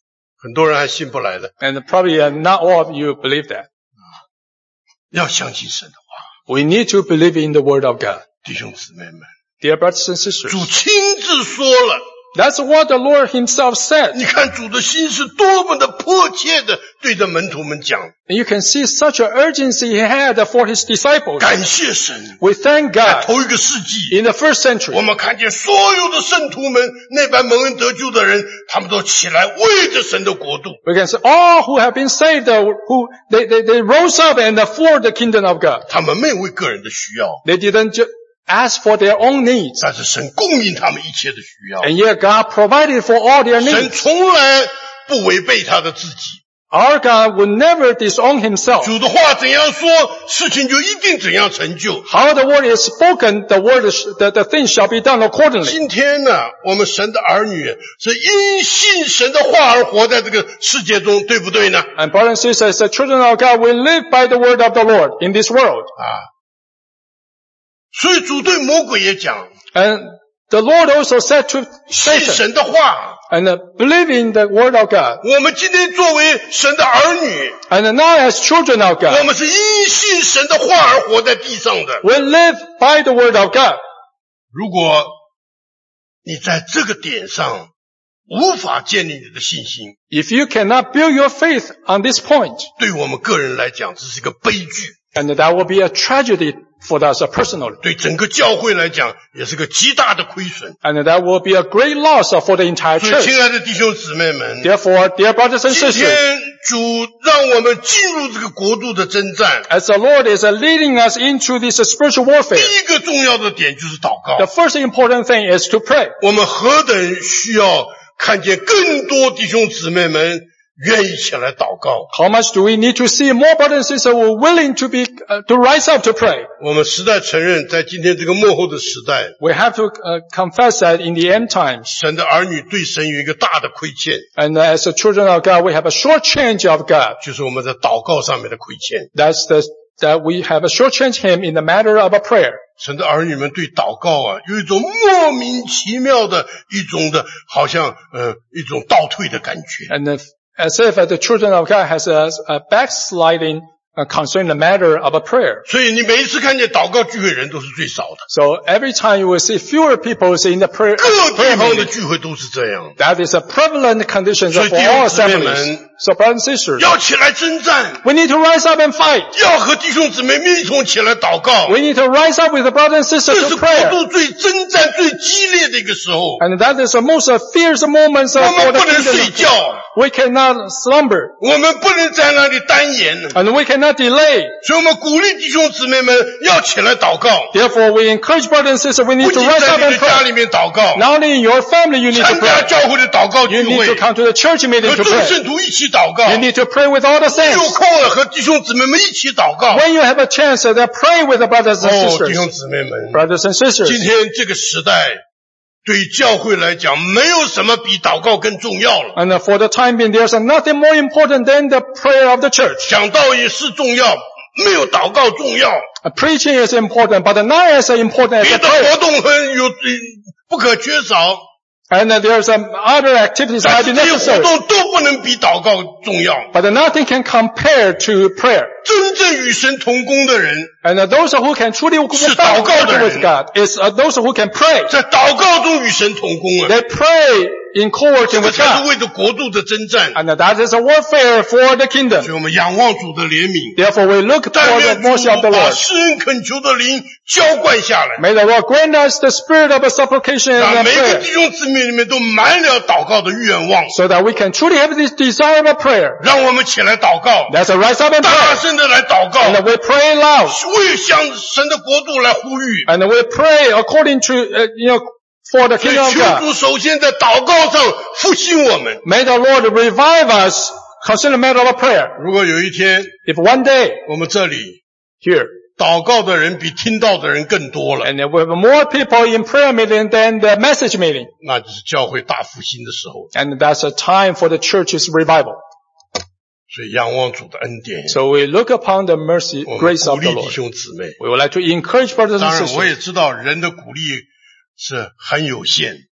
很多人还信不来的。 And probably uh, not all of you believe that. 要相信神的话。 We need to believe in the word of God. 弟兄姊妹们， Dear brothers and sisters, 主亲自说了。 That's what the Lord himself said. 你看主的心是多么的迫切的对着门徒们讲。 And you can see such an urgency he had for his disciples. 感谢神。 We thank 在 God. 头一个世纪 In the first century, 我们看见所有的圣徒们，那般蒙恩得救的人，他们都起来为着神的国度。 we can see all who have been saved, uh, who they, they, they rose up and for the kingdom of God. 他们没有为个人的需要， They didn't ju- ask for their own needs. 但是神供应他们一切的需要。 And yet God provided for all their 神 needs. 从来不违背他的自己。 Our God would never disown himself. 主的话怎样说，事情就一定怎样成就。 How the word is spoken, the word, is, the, the thing shall be done accordingly. 今天呢，我们神的儿女是因信神的话而活在这个世界中，对不对呢？ And brothers and sisters, the children of God will live by the word of the Lord in this world. 啊，所以主对魔鬼也讲， And the Lord also said to 信 Satan, 神的话。 and uh, believe in the word of God. 我们今天作为神的儿女， And now as children of 我 God, 们是因信神的话而活在地上的。 we live by the word of God. 如果你在这个点上无法建立你的信心， If you cannot build your faith on this point, 对我们个人来讲，这是一个悲剧； and that will be a tragedy for us personally. 对整个教会来讲，也是个极大的亏损。 And that will be a great loss for the entire 所以， church. 亲爱的弟兄姊妹们， Therefore, dear brothers and 今 sisters, 天主让我们进入这个国度的征战， as the Lord is uh, leading us into this uh, spiritual warfare, 第一个重要的点就是祷 the 告。 first important thing is to pray. 我们何等需要看见更多弟兄姊妹们愿意起来祷告。 How much do we need to see more brothers and sisters who are willing to be, uh, to rise up to pray? 我们实在承认，在今天这个末后的时代， We have to uh, confess that in the end times, 神的儿女对神有一个大的亏欠， and uh, as the children of God, we have a shortchange of God. 就是我们在祷告上面的亏欠。 That's the, that we have a shortchange Him in the matter of a prayer. 神的儿女们对祷告啊，有一种莫名其妙的一种的，好像呃一种倒退的感觉。 And if, as if uh, the children of God has a, a backsliding uh, concerning the matter of a prayer. 所以你每一次看见祷告聚会人都是最少的， So every time you will see fewer people in the prayer, 各地 prayer 方的 meeting. 聚会都是这样。 That is a prevalent condition for 所以弟兄 all 姊妹 assemblies. 们， So brothers and sisters, 要起来征战， we need to rise up and fight. 要和弟兄姊妹们一同起来祷告。 We need to rise up with the brothers and 这 sisters 是 to 国 prayer. 度最征战、最激烈的一个时候。 And that is the most uh, fierce moments 我 uh, for 们 the 不能睡 kingdom. 觉， We cannot slumber. 我们不能在那里单言。 And we cannot delay. 所以我们鼓励弟兄姊妹们要起来祷告， Therefore, we encourage brothers and sisters, we 不 need to 仅 rise 在 up 你 and 的家 pray. 里面祷告， Not only in your family you need to 参加 pray. 教会的祷告聚 You need 会， to come to the church meeting 和 to 众 pray. 圣徒一起祷告。 You need to pray with all the 有 saints. 空了和弟兄姊妹们一起祷告。 When you have a chance, uh, then pray with the brothers and 哦，弟兄 sisters. 姊妹们， Brothers and 今 sisters, 天这个时代对教会来讲，没有什么比祷告更重要了。 and uh, for the time being, there's uh, nothing more important than the prayer of the church. 讲道也是重要，没有祷告重要。 Uh, preaching is important, but not as important as 别 the 的 prayer. 活动很有不可缺少， And uh, there's um, other activities that 但 might 是 be 这些活 necessary. 动都不能比祷告重要。 But uh, nothing can compare to prayer. 真正与神同工的人， And uh, those who can truly work 是祷告的人。 with God is uh, those who can pray. 在祷告中与神同工啊， They pray in 这 co-working 个 with 才是 God. 为着国度的征战。 And uh, that is a warfare for the 所 kingdom. 以我们仰望主的怜悯， Therefore, we look 但 toward the 愿 mercy of the 主把 Lord. 施恩恳求的灵浇灌下来， May the Lord grant us the spirit of a supplication 让 and a 每个 prayer, 弟兄姊妹里面都满了祷告的愿望。 so that we can truly have this desire of a prayer. 让我们起来祷告， Let's rise up and 大 pray. 声的来祷告， And we pray loud. 为向神的国度来呼吁。 And we pray according to, uh, you know, for the 所以 kingdom of 求 God. 主首先在祷告上复兴我们。 May the Lord revive us concerning the matter of a prayer. 如果有一天 If one day, 我们这里 here, 祷告的人比听到的人更多了， and we have more people in prayer meeting than the message meeting. 那就是教会大复兴的时候。 And that's a time for the church's revival. 所以仰望主的恩典， So we look upon the mercy, 我们 grace 鼓 of the 励弟 Lord. 兄姊妹。 We would like to encourage brothers 当 and 然，我 sisters. 也知道人的鼓励是很有限，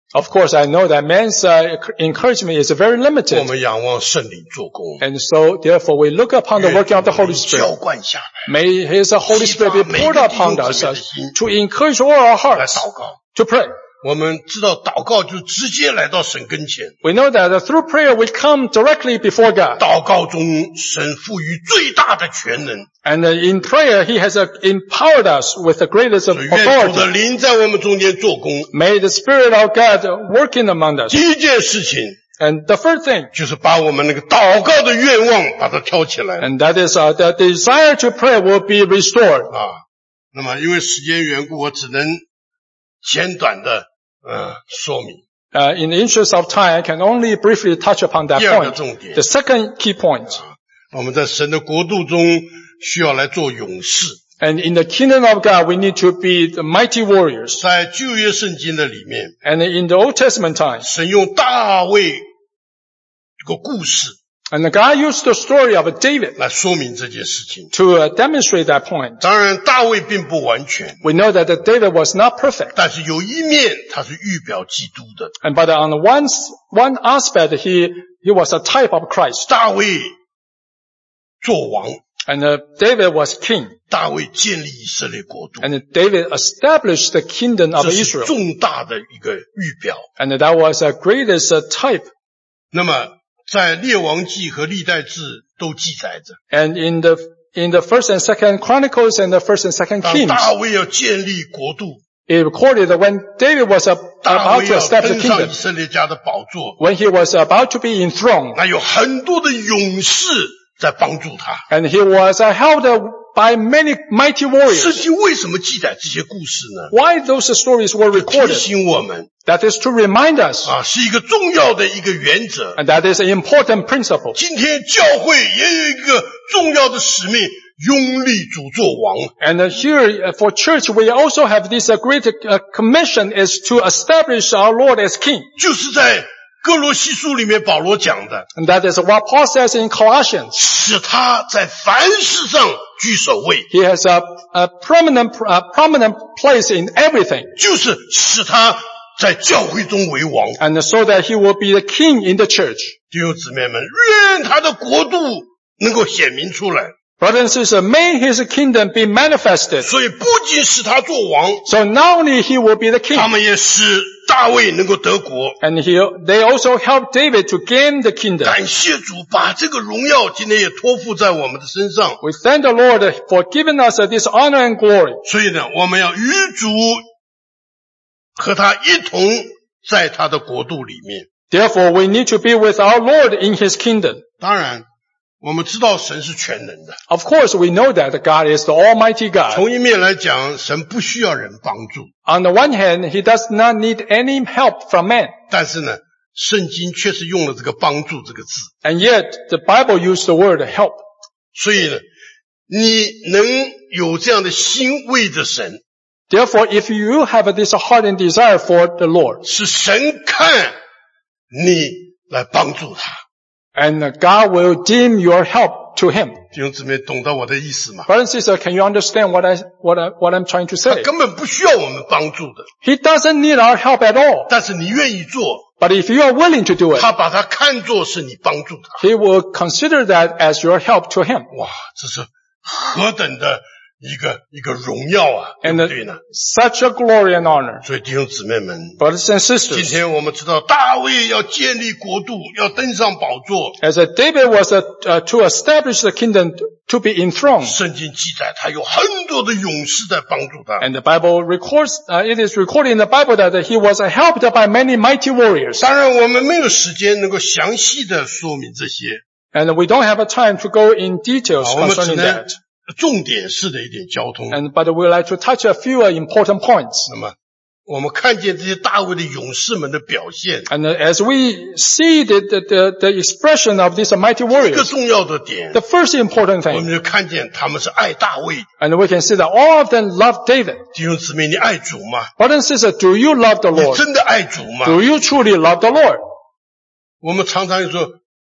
Of course, I know that man's uh, encouragement is very 我 limited. 们仰望圣灵做工， And so, therefore, we look upon the working of the Holy 浇 Spirit. 灌下来， May His Holy Spirit be poured upon us uh, to encourage all our 来 hearts 祷告。 to pray. 我们知道祷告就直接来到神跟前， We know that uh, through prayer we come directly before God. 祷告中神赋予最大的全能， And uh, in prayer, He has uh, empowered us with the greatest of 所以愿主的 authority. 灵在我们中间做工。 May the Spirit of God work in among us. 第一件事情 And the first thing, 就是把我们那个祷告的愿望把它挑起来 and that is uh, the desire to pray will be restored. 啊。那么因为时间缘故，我只能简短的呃说明。 Uh, in the interest of time, I can only briefly touch upon that 第二个 point. 重点， The second key point, 我们在神的国度中需要来做勇士。 and in the kingdom of God, we need to be the mighty warriors. 在旧约圣经的里面， And in the Old Testament times, 神用大卫这个故事 and God used the story of David 来说明这件事情。 to uh, demonstrate that point. 当然，大卫并不完全， We know that David was not perfect, 但是有一面他是预表基督的。 and but on the one one aspect, he he was a type of Christ. 大卫做王， And uh, David was king, 大卫建立以色列国度， and David established the kingdom of 这是 Israel, 重大的一个预表。 and that was the greatest uh, type. 那么，在列王记和历代志都记载着， And in the in the first and second Chronicles and the first and second 当 Kings, 大卫要建立国度， it recorded that when David was uh, 大 about 卫 to 要 establish 登 the 上以 kingdom, 色列家的宝座， when he was about to be enthroned, 那有很多的勇士在帮助他。 and he was uh, held uh, by many mighty 圣 warriors. 经为什么记载这些故事呢？ Why those stories were 提 recorded? 醒我们 That is to remind us, 啊，是一个重要的一个原则。 and that is an important principle. 今天教会也有一个重要的使命，拥立主做王。 And uh, here uh, for church, we also have this uh, great uh, commission is to establish our Lord as King. 就是在哥罗西书里面保罗讲的， And that is what Paul says in Colossians. 使他在凡事上居首位， He has a, a prominent, a prominent place in everything. 就是使他在教会中为王。 And so that he will be the king in the church. 弟兄姊妹们，愿他的国度能够显明出来。 Brothers and sisters, may his kingdom be manifested. 所以不仅使他做王， So not only he will be the king, 他们也使大卫能够得国。 and he, they also help David to gain the kingdom. 感谢主，把这个荣耀今天也托付在我们的身上。 We thank the Lord for giving us this honor and glory. 所以呢，我们要与主和他一同在他的国度里面。 Therefore, we need to be with our Lord in his kingdom. 当然，我们知道神是全能的。 Of course, we know that God is the Almighty God. 从一面来讲，神不需要人帮助， On the one hand, he does not need any help from man. 但是呢，圣经确实用了这个“帮助”这个字。 And yet, the Bible used the word help. 所以呢，你能有这样的心为着神， Therefore, if you have this heart and desire for the Lord, 是神看你来帮助他。 and God will deem your help to him. 弟兄姊妹，懂得我的意思吗？ Brother and sister, can you understand what I, what I, what I'm trying to 他 say? 根本不需要我们帮助的， He doesn't need our help at all. 但是你愿意做， But if you are willing to do it, 他把它看作是你帮助他。 he will consider that as your help to him. 哇，这是何等的一个一个荣耀啊，对 And 不 the- 对呢？ such a glory and honor. 所以弟兄姊妹们， Brothers and 今 sisters, 天我们知道大卫要建立国度，要登上宝座。 as a David was a, uh, to establish the kingdom to be enthroned. 圣经记载他有很多的勇士在帮助他。 And the Bible records, uh, it is recorded in the Bible that he was helped by many mighty warriors. 当然，我们没有时间能够详细的说明这些， And we don't have a time to go in details 好，我们只 concerning 能 that. 重点式的一点交通。 And, but we would like to touch a few uh, important points. 那么，我们看见这些大卫的勇士们的表现， And uh, as we see the, the, the, the expression of these mighty 一个 warriors, 重要的点， the first important 我们 thing, 就看见他们是爱大卫。 and we can see that all of them love David. 弟兄姊妹，你爱主吗？ Brothers and sisters, do you love the 你 Lord? 真的爱主吗？ Do you truly love the Lord? 我们常常说，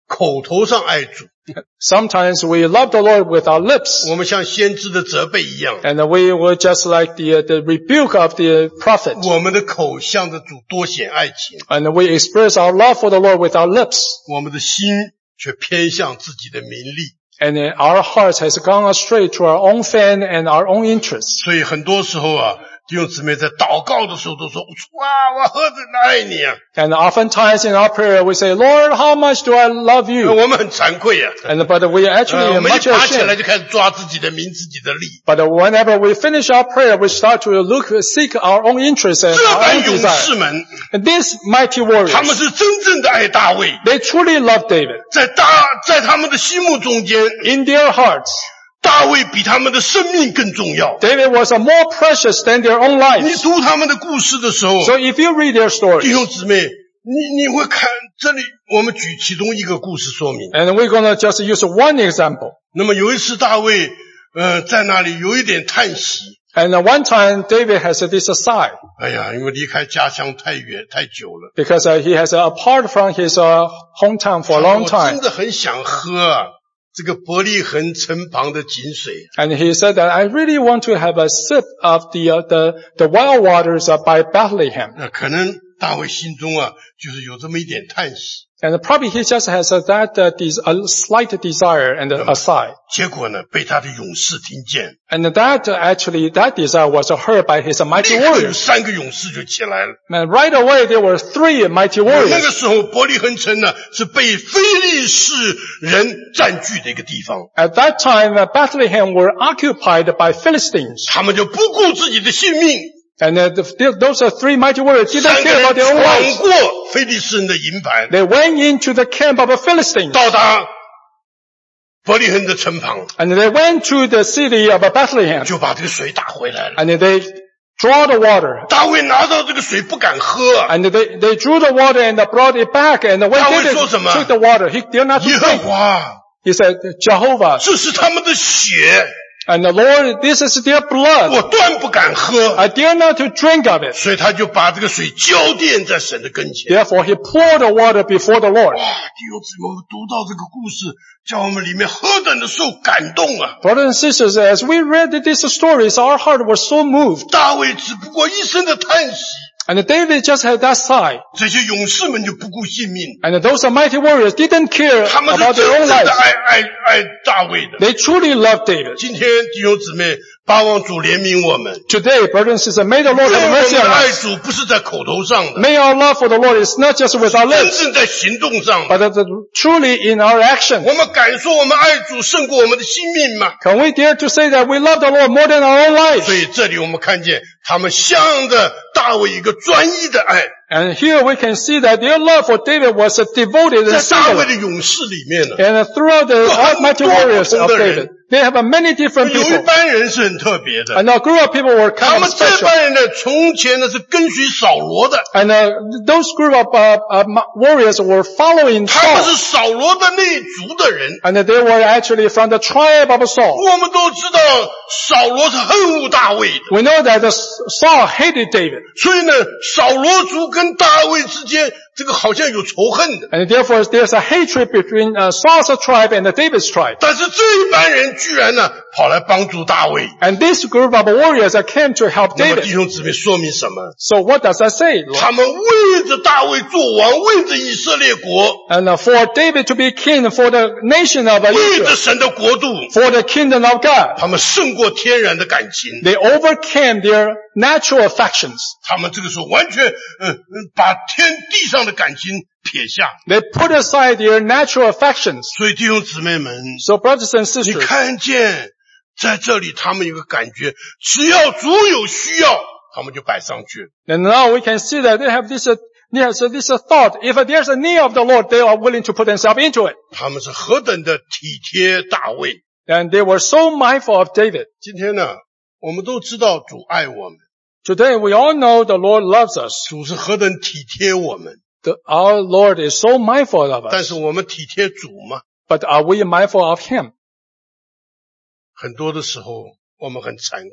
口头上爱主， Sometimes we love the Lord with our lips. 我们像先知的责备一样， And we were just like the, the rebuke of the prophet. 我们的口向着主多显爱情， And we express our love for the Lord with our lips. 我们的心却偏向自己的名利。 And our hearts has gone astray to our own fan and our own interests. 所以很多时候啊，弟兄姊妹在祷告的时候都说：“哇，我何等的爱你啊！” And oftentimes in our prayer we say, Lord, how much do I love you? 我们很惭愧啊， And but we 呃 actually 我们一 much 爬起来 ashamed. 就开始抓自己的名、自己的利。 But whenever we finish our prayer, we start to look, seek our own interests and 这 our 般 own 勇 desire. 士们， And these mighty 他们 warriors, 是真正的爱大卫， they truly love David. 在大在他们的心目中间， In their hearts, 大卫比他们的生命更重要。 David was more precious than their own 你 lives. 读他们的故事的时候， So if you read their 弟 stories, 兄姊妹，你你会看这里，我们举其中一个故事说明。 and we're gonna just use one example. 那么有一次大卫，呃，在那里有一点叹息。 And one time David has this sigh 哎呀，因为离开家乡太远太久了， because uh, he has uh, apart from his uh, hometown for a long 我真 time. 的很想喝啊，这个伯利恒城旁的井水。 And he said that I really want to have a sip of the uh, the the wild waters uh, by Bethlehem. 那可能大卫心中啊，就是有这么一点叹息。 And probably he just has uh, that uh, des- a slight desire and a, a sigh. 结果呢，被他的勇士听见， And that uh, actually that desire was heard by his uh, 立 mighty 刻有 warriors. 三个勇士就起来了。 And right away there were three mighty 那 warriors. 个时候，伯利恒城呢是被非利士人占据的一个地方， At that time, uh, Bethlehem were occupied by Philistines. 他们就不顾自己的性命， And uh, the, those are three mighty warriors didn't 三个 care 人 about their own 闯 lives. 过非利士人的营盘， They went into the camp of the Philistines. 到达伯利恒的城旁， And they went to the city of Bethlehem. 就把这个水打回来了。 And they draw the water. 大卫拿到这个水不敢喝， And they, they drew the water and brought it back. And when 大卫 David 说什么？ took the water, he did not 耶和 drink. 华， He said, Jehovah. 这是他们的血， And the Lord, this is their blood. 我断不敢喝。 I dare not to drink of it. 所以他就把这个水浇奠在神的跟前。 Therefore, he poured the water before the Lord. 哇，弟兄姊妹，我们读到这个故事，叫我们里面何等的受感动啊！ Brothers and sisters, as we read these stories, our heart was so moved. 大卫只不过一声的叹息， And David just had that sigh. 这些勇士们就不顾性命， And those mighty warriors didn't care 他们是 about 真 their 正 own 的 lives. 爱爱爱大卫的。 They truly loved David. 今天弟兄姊妹，巴望主怜悯我们， Today, brothers and sisters, may the Lord 因为 have 我们 mercy 的 on 爱 us. 主不是在口头上的， May our love for the Lord is not just with our 真 lips, 正在行动上的。 but that truly in our action. 我们敢说我们爱主胜过我们的性命吗？ Can we dare to say that we love the Lord more than our own 所 lives? 以这里我们看见他们向着大卫一个专一的爱， And here we can see that their love for David was devoted 在 and 大卫 singular. 的勇士里面呢， And throughout the almighty warriors of David, they have many different 有一 people. 班人是很特别的， And a group of people were 他 kind 们 of 这 special. 班人呢，从前呢是跟随扫罗的， And uh, those group of uh, uh, warriors were following 他们 Saul. 是扫罗的内族的人。 And they were actually from the tribe of Saul. 我们都知道扫罗是恨恶大卫的， We know that the Saul hated David. 所以呢，扫罗族跟大卫之间这个好像有仇恨的。 And therefore there's a hatred between uh, Saul's tribe and the David's tribe. 但是这一班人居然呢跑来帮助大卫， And this group of warriors that came to help 那么弟 David. 兄姊妹说明什么？ So what does that say? 他们为着大卫做王，为着以色列国， And uh, for David to be king, for the nation of 为着 Israel, 神的国度， for the kingdom of God, 他们胜过天然的感情。 they overcame their natural affections. 他们这个时候完全，嗯嗯，把天地上的感情撇下。 They put aside their natural affections. 所以弟兄姊妹们， So brothers and 你 sisters, 看见在这里，他们有个感觉，只要主有需要，他们就摆上去。 and now we can see that they have this, uh, yes, uh, this uh, thought. If uh, there's a need of the Lord, they are willing to put themselves into it. 他们是何等的体贴大卫。 And they were so mindful of David. 今天呢，我们都知道主爱我们， Today we all know the Lord loves us. 主是何等体贴我们。 The, our Lord is so mindful of 但 us. 是我们体贴主吗？ But are we mindful of Him? 很多的时候，我们很惭愧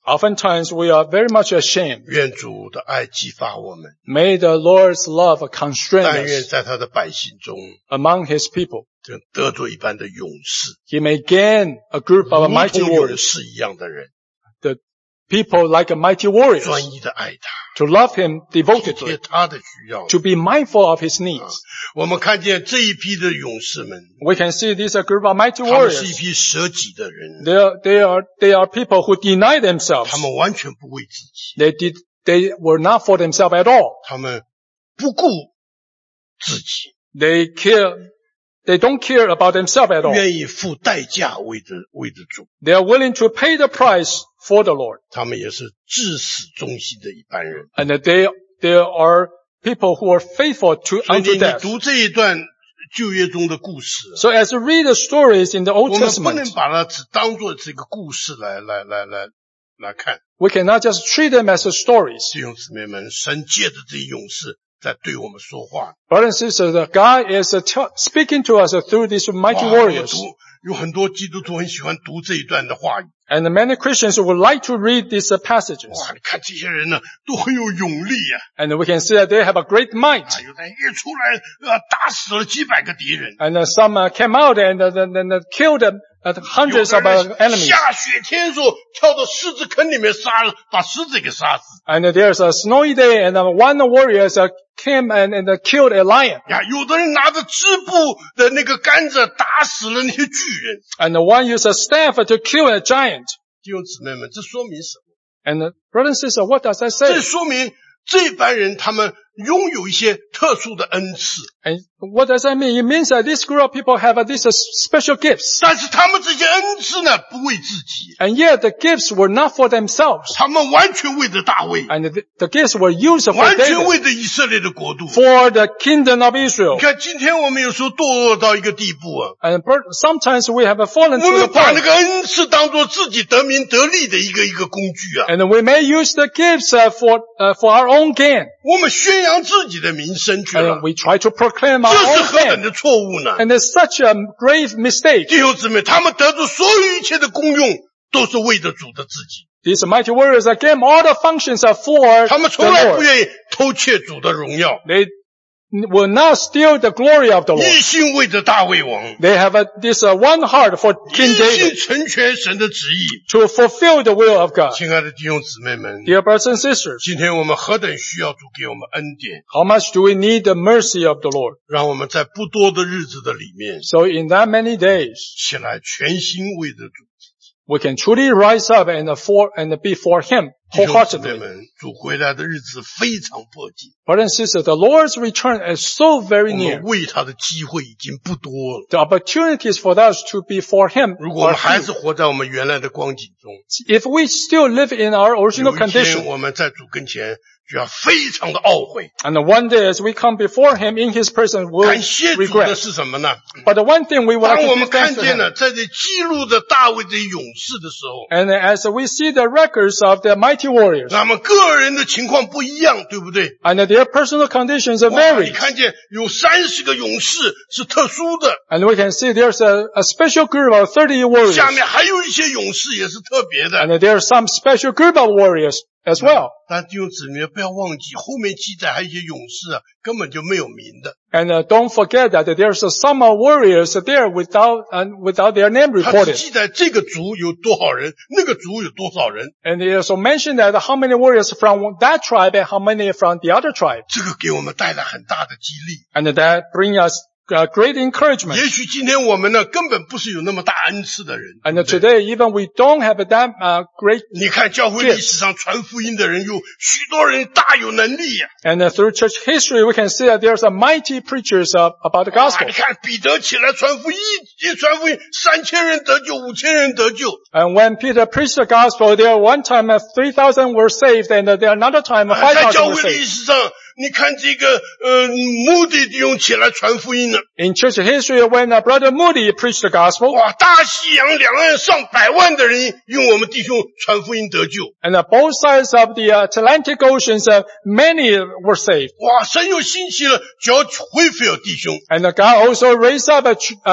Oftentimes we are very much ashamed. 愿主的爱激发我们， May the Lord's love constrain 但愿 us 在他的百姓中， among his people. 这得罪一般的勇士， He may gain a group of 如 mighty 同勇 warriors, 士一样的人， the people like a mighty warriors, 专一的爱他， to love him 体 devotedly, 贴他的需要。 to be mindful of his needs. 我们看见这一批的勇士们， We can see these are a group of mighty 他们是一 warriors. 批舍己的人， They are, they are, they are people who deny themselves. 他们完全不为自己， They did, they were not for themselves at all. 他们不顾自己， They care, they don't care about themselves at all. 愿意付代价为着为着主， They are willing to pay the price for the Lord. 他们也是至死忠心的一般人。 And they, there are people who are faithful to 所以 unto 你 death. 读这一段旧约中的故事， So as you read the stories in the 我 Old 们不能 Testament, 把它只当作这个故事来来来来来看。 we cannot just treat them as stories. 弟兄姊妹们，神借着这些勇士在对我们说话。 Brothers and sisters, the God is uh, t- speaking to us through these mighty 哇，我 warriors. 读有很多基督徒很喜欢读这一段的话语。 And many Christians would like to read these uh, passages. 哇，你看这些人呢，都很有勇力啊！ And we can see that they have a great might. 啊，有的人一出来，呃，打死了几百个敌人。 And uh, some uh, came out and, uh, and, and uh, killed uh, 有 hundreds 的 of uh, 人 enemies. 下雪天的时候跳到狮子坑里面杀了，把狮子给杀死。 And uh, there's a snowy day and uh, one warrior uh, came and, and uh, killed a lion. 呀，有的人拿着织布的那个杆子打死了那些巨人。 And the one used a staff to kill a giant. 弟兄姊妹们，这说明什么？ And uh, brothers and sisters, what does that 这 say? 说明这班人他们拥有一些特殊的恩赐， And what does that mean? It means that this group of people have uh, these uh, special gifts. 但是他们这些恩赐呢，不为自己， And yet the gifts were not for themselves. 他们完全为着大卫， And the, the gifts were used for 完全 David, 为着以色列的国度。 for the kingdom of Israel. 你看，今天我们有时候堕落到一个地步啊， And bro- sometimes we have uh, fallen 我 to the 们把那 point. 个恩赐当作自己得名得利的一个一个工具啊， And we may use the gifts uh, for, uh, for our own gain. 我们宣扬自己的名声去 And 了， we try to proclaim our 这是 own 何等 gain. 的错误呢？ And it's such a grave mistake. 弟兄姊妹，他们得着所有一切的功用，都是为着主的自己， These mighty warriors that gave all the functions are for 他们 the 从来不 Lord. 愿意偷窃主的荣耀， They will not steal the glory of the 一 Lord. 心为着大卫王， They have a, this uh, one heart for 一 King 心 David 成全神的旨意。 to fulfill the will of God. 亲爱的弟兄姊妹们， Dear brothers and sisters, 今天我们何等需要主给我们恩典， how much do we need the mercy of the Lord? 让我们在不多的日子的里面 So in that many days, 起来全心为着主。 we can truly rise up and, uh, for, and be for Him 弟兄姊妹 wholeheartedly. 们，主回来的日子非常迫近， Brothers and sisters, the Lord's return is so 我 very 们 near. 为他的机会已经不多了。 The opportunities for us to be for Him 如果我 are 们还 few. 是活在我们原来的光景中， If we still live in our 有 original 一天 condition, 我们在主跟前就要非常的懊悔。 and one day as we come before Him in His presence, we'll 感谢主的 regret. 是什么呢？ But the one thing we would 当 like 我 to 们 give 看 thanks to 见 Him, 了在这记录着大卫这勇士的时候， and as we see the records of the mighty warriors, 那么个人的情况不一样，对不对？ and their personal conditions are 哇，你 varied, 看见有三十个勇士是特殊的， and we can see there's a, a special group of thirty warriors, 下面还有一些勇士也是特别的。 and there are some special group of warriors as well. 但弟兄姊妹不要忘记，后面记载还有一些勇士啊，根本就没有名的。 And uh, don't forget that there's uh, some uh, warriors there without uh, without their name 他只 recorded. 记载这个族有多少人，那个族有多少人， And they also mentioned that how many warriors from that tribe and how many from the other tribe. 这个给我们带来很大的激励。 And that bring us uh, great encouragement. 也许今天我们呢，根本不是有那么大恩赐的人。 And 对 uh, 不对 today, even we don't have that uh, great, 你看教会历史上传福音的人，有许多人大有能力呀、 and uh, through church history, we can see that there's a mighty preachers uh, about the 啊！ gospel. 你看彼得起来传福音，一传福音，三千人得救，五千人得救。 And when Peter preached the gospel, there one time uh, three thousand were saved, and uh, there another time uh, 啊 five 在 thousand 教 were 会历 saved. 史上，你看这个呃，目的弟兄起来传福音了， In church history, when uh, Brother Moody preached the gospel, 哇！大西洋两岸上百万的人用我们弟兄传福音得救， and uh, both sides of the uh, Atlantic oceans, uh, many were saved. 哇！神又兴起了 George Whitefield 弟兄， And uh, God also raised up a ch- uh,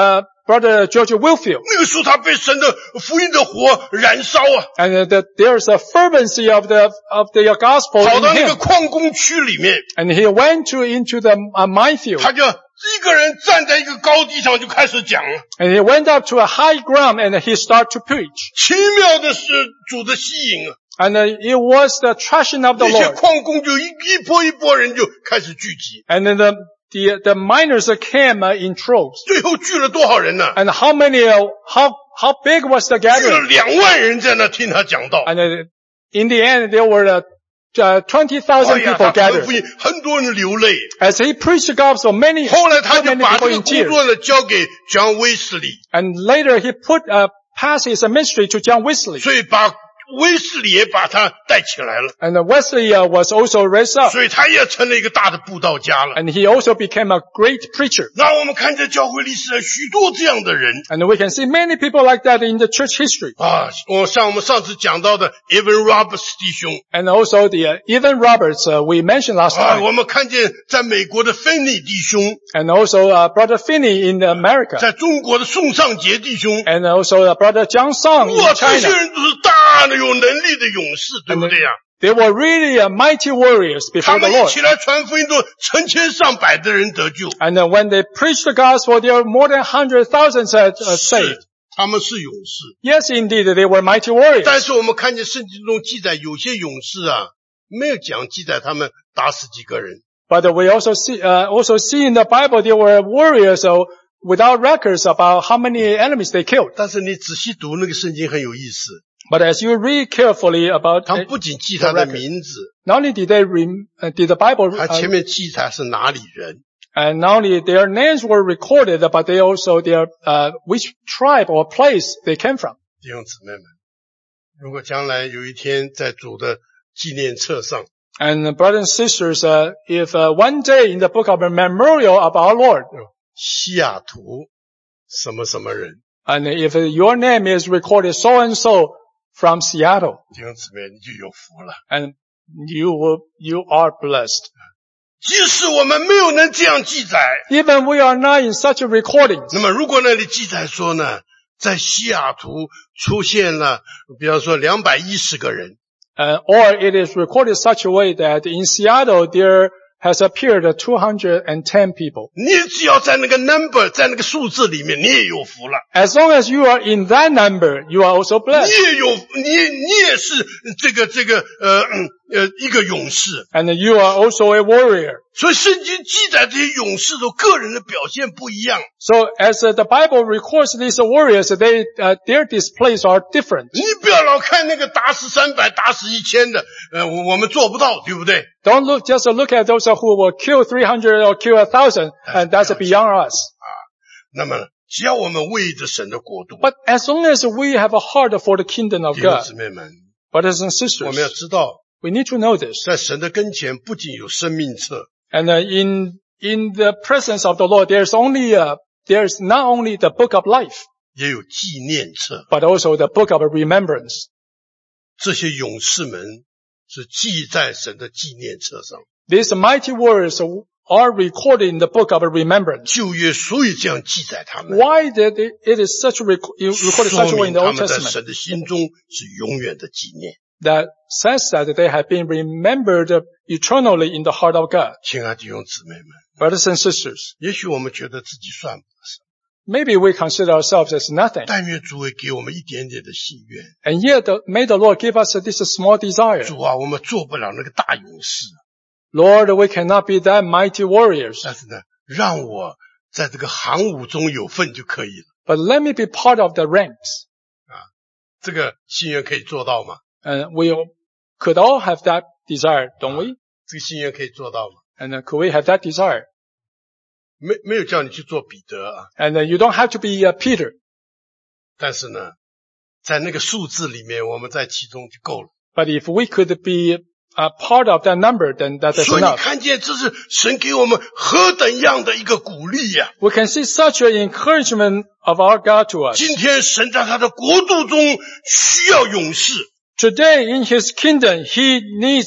Brother George Wilfield. 那个时候他被神的福音的火燃烧啊。 And uh, there's a fervency of the of the gospel 跑 in 到那个 him. 矿工区里面， And he went to into the uh, minefield. 他就一个人站在一个高地上就开始讲了。 And he went up to a high ground and he started to preach. 奇妙的是主的吸引啊， And uh, it was the attraction of the 那些 Lord. 矿工就一一波一波人就开始聚集， And then the the the miners came uh, in troves. 最后聚了多少人呢？ And how many? Uh, how how big was the 聚了 gathering? 两万人在那听他讲道。 And uh, in the end, there were uh, uh, twenty 哎 thousand 呀， people 他传 gathered. 福音，很多人流泪。 As he preached the gospel, many 后来他 so 就 many 把 people 这个 in 工 tears. 作呢交给 John Wesley， And later he put uh, passed his ministry to John Wesley. 所以把威斯理也把他带起来了， And uh, Wesley uh, was also raised up. 所以他也成了一个大的布道家了。 And he also became a great preacher. 那我们看见教会历史上许多这样的人 And we can see many people like that in the church history. 啊，我像我们上次讲到的 Evan Roberts 弟兄 And also the uh, Evan Roberts uh, we mentioned last 啊， time. 我们看见在美国的芬尼弟兄， And also uh, Brother Finney in America. 在中国的宋尚杰弟兄， And also uh, Brother Jiang Song 哇， in 这些 China. 人都是大的有能力的勇士，对不对呀？ They were really uh, mighty warriors 他 before the 们一 Lord. 起来传福音，都成千上百的人得救。 And uh, when they preached the gospel, there were more than one hundred thousand uh, uh, 是 saved. 他们是勇士， Yes, indeed, they were mighty 但 warriors. 是我们看见圣经中记载，有些勇士啊，没有讲记载他们打死几个人。 But we also see, uh, also see in the Bible there were warriors uh, without records about how many enemies they killed. 但是你仔细读那个圣经很有意思， But as you read carefully about 他 it, 们不仅记他的名字， not only did they rem- uh, did the Bible 他 uh, 前面记他是哪里人。 and not only their names were recorded, but they also their uh, which tribe or place they came from. 弟兄姊妹们，如果将来有一天在主的纪念册上， And uh, brothers and sisters, uh, if uh, one day in the book of a memorial of our Lord, 西雅图什么什么人， and if uh, your name is recorded so and so from Seattle, 弟兄姊妹你就有福了。 and you will you are blessed. 即使我们没有能这样记载， Even we are not in such a recordings. 那么如果那里记载说呢，在西雅图出现了，比方说两百一十个人， Uh, or it is recorded such a way that in Seattle there has appeared two hundred ten people. 你只要在那个 number 在那个数字里面，你也有福了。 As long as you are in that number, you are also 你 blessed. 也有，你你也是这个这个呃嗯呃一个勇士。 And you are also a warrior. 所以圣经记载这些勇士的个人的表现不一样。 So as uh, the Bible records these warriors, they, uh, their displays are different. 你不要老看那个打死三百、打死一千的，呃，我我们做不到，对不对？ Don't look, just look at those who will kill three hundred or kill a thousand, and that's beyond us. 那么，只要我们为着神的国度， But as long as we have a heart for the kingdom of 弟兄 God, 姊妹们， brothers and 我们要 sisters, 知道， we need to know this. 在神的跟前不仅有生命册， And uh, in in the presence of the Lord, there's only uh, there's not only the book of life, 也有纪念册。 but also the book of remembrance. 这些勇士们是记在神的纪念册上。 These mighty warriors are recorded in the book of remembrance. 旧约所以这样记载他们， Why did it, it is such a rec- recorded 说 such a way 明 in the 他 Old 们在 Testament 神的心中是永远的纪念。 that says that they have been remembered eternally in the heart of God? 亲爱的弟兄姊妹们， Brothers and sisters, 也许我们觉得自己算不得什么， maybe we consider ourselves as nothing, 但愿主会给我们一点点的心愿。 and yet the, may the Lord give us this small desire. 主啊，我们做不了那个大勇士， Lord, we cannot be that mighty warriors, 但是呢，让我在这个行伍中有份就可以了。 but let me be part of the ranks. 这个心愿可以做到吗？ And we could all have that desire, don't we? 这个心愿可以做到吗？ And uh, could we have that desire? 没没有叫你去做彼得啊， And uh, you don't have to be uh, Peter. 但是呢，在那个数字里面，我们在其中就够了。 But if we could be a part of that number, then that is 所以你 enough. 看见这是神给我们何等样的一个鼓励呀、 We can see such an encouragement of our God to us. 今天神在他的国度中需要勇士， Today in His kingdom, He needs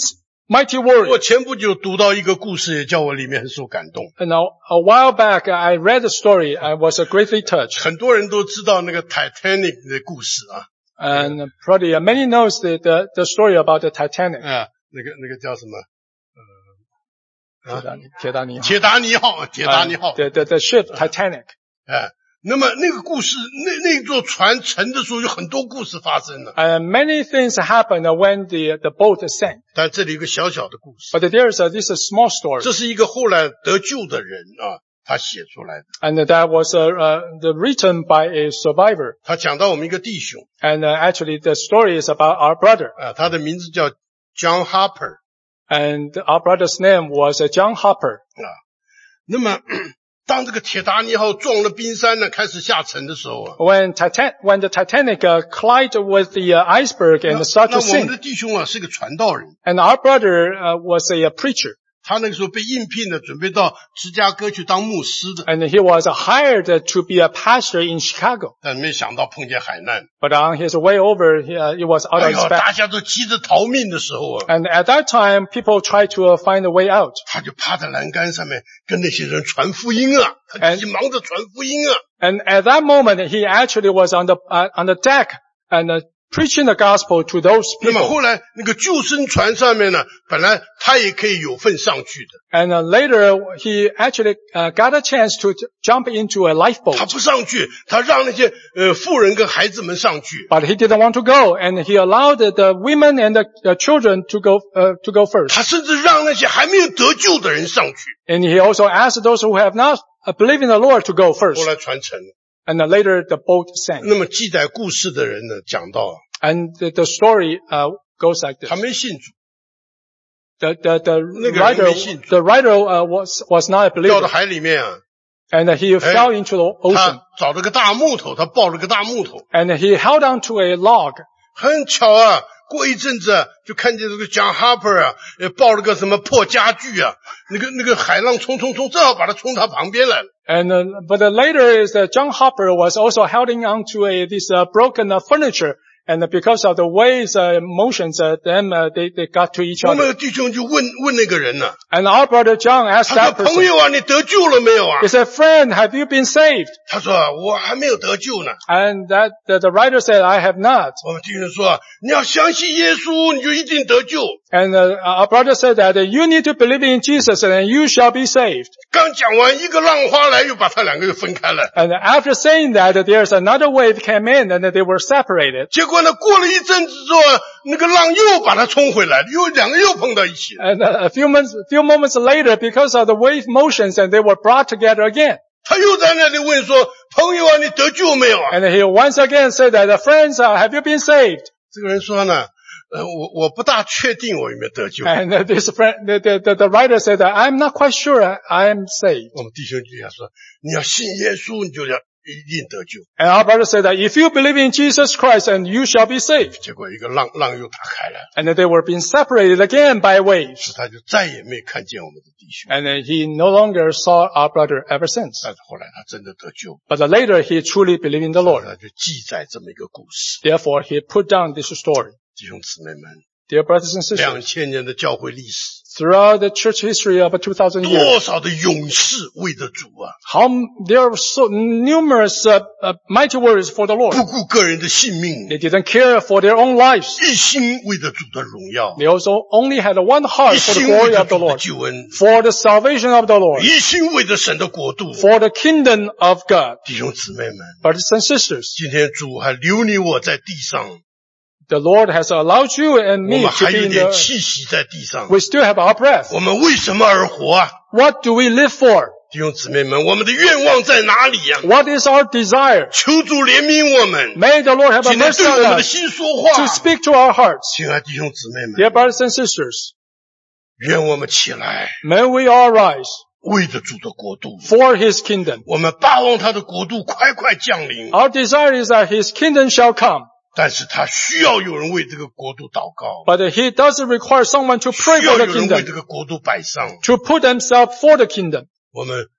mighty warrior. 我前不久读到一个故事，也叫我里面很受感动。 And a, a while back, I read a story. I was greatly touched. 很多人都知道那个 Titanic 的故事啊。 And probably uh, many knows the, the the story about the Titanic. 啊，那个那个叫什么？ 呃，铁达尼号。 铁达尼号，铁达尼号。 The the the ship Titanic. 哎，那么那个故事，那那座船沉的时候，有很多故事发生了。 And many things happened when the the boat sank. 但这里有一个小小的故事。 But there is a, this is a small story. 这是一个后来得救的人啊，他写出来的。 And that was uh, uh, the written by a survivor. 他讲到我们一个弟兄。 And uh, actually, the story is about our brother. 啊，他的名字叫 John Harper. And our brother's name was uh, John Harper. 啊，那么当这个铁达尼号撞了冰山呢，开始下沉的时候啊 ，When Titan when the Titanic uh, collided with the uh, iceberg and started to 那我们 sink, 的弟兄啊是个传道人， and our brother uh, was a, a preacher, 他那个时候被应聘的，准备到芝加哥去当牧师的， and he was hired to be a pastor in Chicago. 但没想到碰见海难， But on his way over, he, uh, it was out 哎 of 呦， his 大 back. 家都急着逃命的时候啊， And at that time, people tried to uh, find a way out. 他就趴在栏杆上面跟那些人传福音啊，他自己忙着传福音啊。 And at that moment, he actually was on the uh, on the deck and uh, preaching the gospel to those 那么 people. 后来那个救生船上面呢，本来他也可以有份上去的， And uh, later, he actually uh, got a chance to t- jump into a 他 lifeboat. 不上去，他让那些呃妇人跟孩子们上去。 But he didn't want to go, and he allowed the, the women and the, the children to go uh, to go first. 他甚至让那些还没有得救的人上去。 And he also asked those who have not uh, believed in the Lord to go 后 first. 来传承了。 And uh, later, the boat sank. 那么记载故事的人呢，讲到 And the, the story uh, goes like this. 他没信主， The the the 那个人 writer 没信主。 the writer uh, was was not a 掉到 believer, 海里面啊， and uh, he fell into the ocean. 他找了个大木头，他抱了个大木头， And he held on to a log. 很巧啊。过一阵子啊，就看见这个 John Harper 啊，也抱了个什么破家具啊，那个那个海浪冲冲冲，正好把他冲他旁边来了。 And uh, but the later is that John Harper was also holding on to a this uh, broken uh, furniture, and uh, because of the waves uh, motions, uh, them uh, they they got to each 我们 other. 的弟兄就问问那个人呢、啊， And our brother John asked 他说 that：“ 朋 person, 友啊，你得救了没有啊 he said, friend, have you been saved?” 他说：“我还没有得救呢。 And that the, the writer said, "I have not." ” 我们弟兄说：“你要相信耶稣，你就一定得救。” And uh, our brother said that uh, you need to believe in Jesus, and you shall be saved. 刚讲完，一个浪花来，又把他两个又分开了。 And after saying that, there's another wave came in, and they were separated. 结果呢，过了一阵子之后，那个浪又把他冲回来，又两个又碰到一起了。 And uh, a few months, few moments later, because of the wave motions, and they were brought together again. 他又在那里问说：“朋友啊，你得救没有啊 And he once again said that, friends, uh, have you been saved? ？” 这个人说呢：“呃，我我不大确定我有没有得救。” And uh, this friend, the, the, the, the writer said that I'm not quite sure I, I am saved. 我们弟兄就讲说：“你要信耶稣，你就要一定得救。 And our brother said that if you believe in Jesus Christ, and you shall be saved. ” 结果一个浪浪又打开了， And they were being separated again by waves. 使他就再也没看见我们的弟兄。 And uh, he no longer saw our brother ever since. 但是后来他真的得救， But uh, later he truly believed in the 他 Lord. 就记载这么一个故事。 Therefore, he put down this story. 弟兄姊妹们， Dear brothers and 两 sisters, 千年的教会历史， throughout the church history of two thousand 多 years, 少的勇士为着主啊， how there are so numerous uh, uh, mighty warriors for the Lord. 不顾个人的性命， They didn't care for their own lives. 一心为着主的荣耀， They also only had one heart 一 for the 心为 glory 着 of the 主的 Lord, 救恩， for the salvation of the Lord, 一心为着神的国度。 for the kingdom of God. 弟兄姊妹们， Brothers and sisters, 今天主还留你我在地上， the Lord has allowed you and 我 me 们 to 还 be 有 in 点 the, 气息在地上， we still have our breath. 我们为什么而活啊？ What do we live for? 弟兄姊妹们，我们的愿望在哪里呀、 What is our desire? 求主怜悯我们， May the Lord have 今天 mercy 对我 on 们的 us 心说话。 to speak to our hearts. 亲爱的弟兄姊妹们， Dear brothers and sisters, 愿我们起来， may we all rise 为着主的国度， for His kingdom. 我们盼望他的国度快快降临。 Our desire is that His kingdom shall come. 但是他需要有人为这个国度祷告， But He doesn't require someone to 需 pray 要 for 有 the 人为 kingdom, 这个国度摆上。 to put themselves for the kingdom. 我们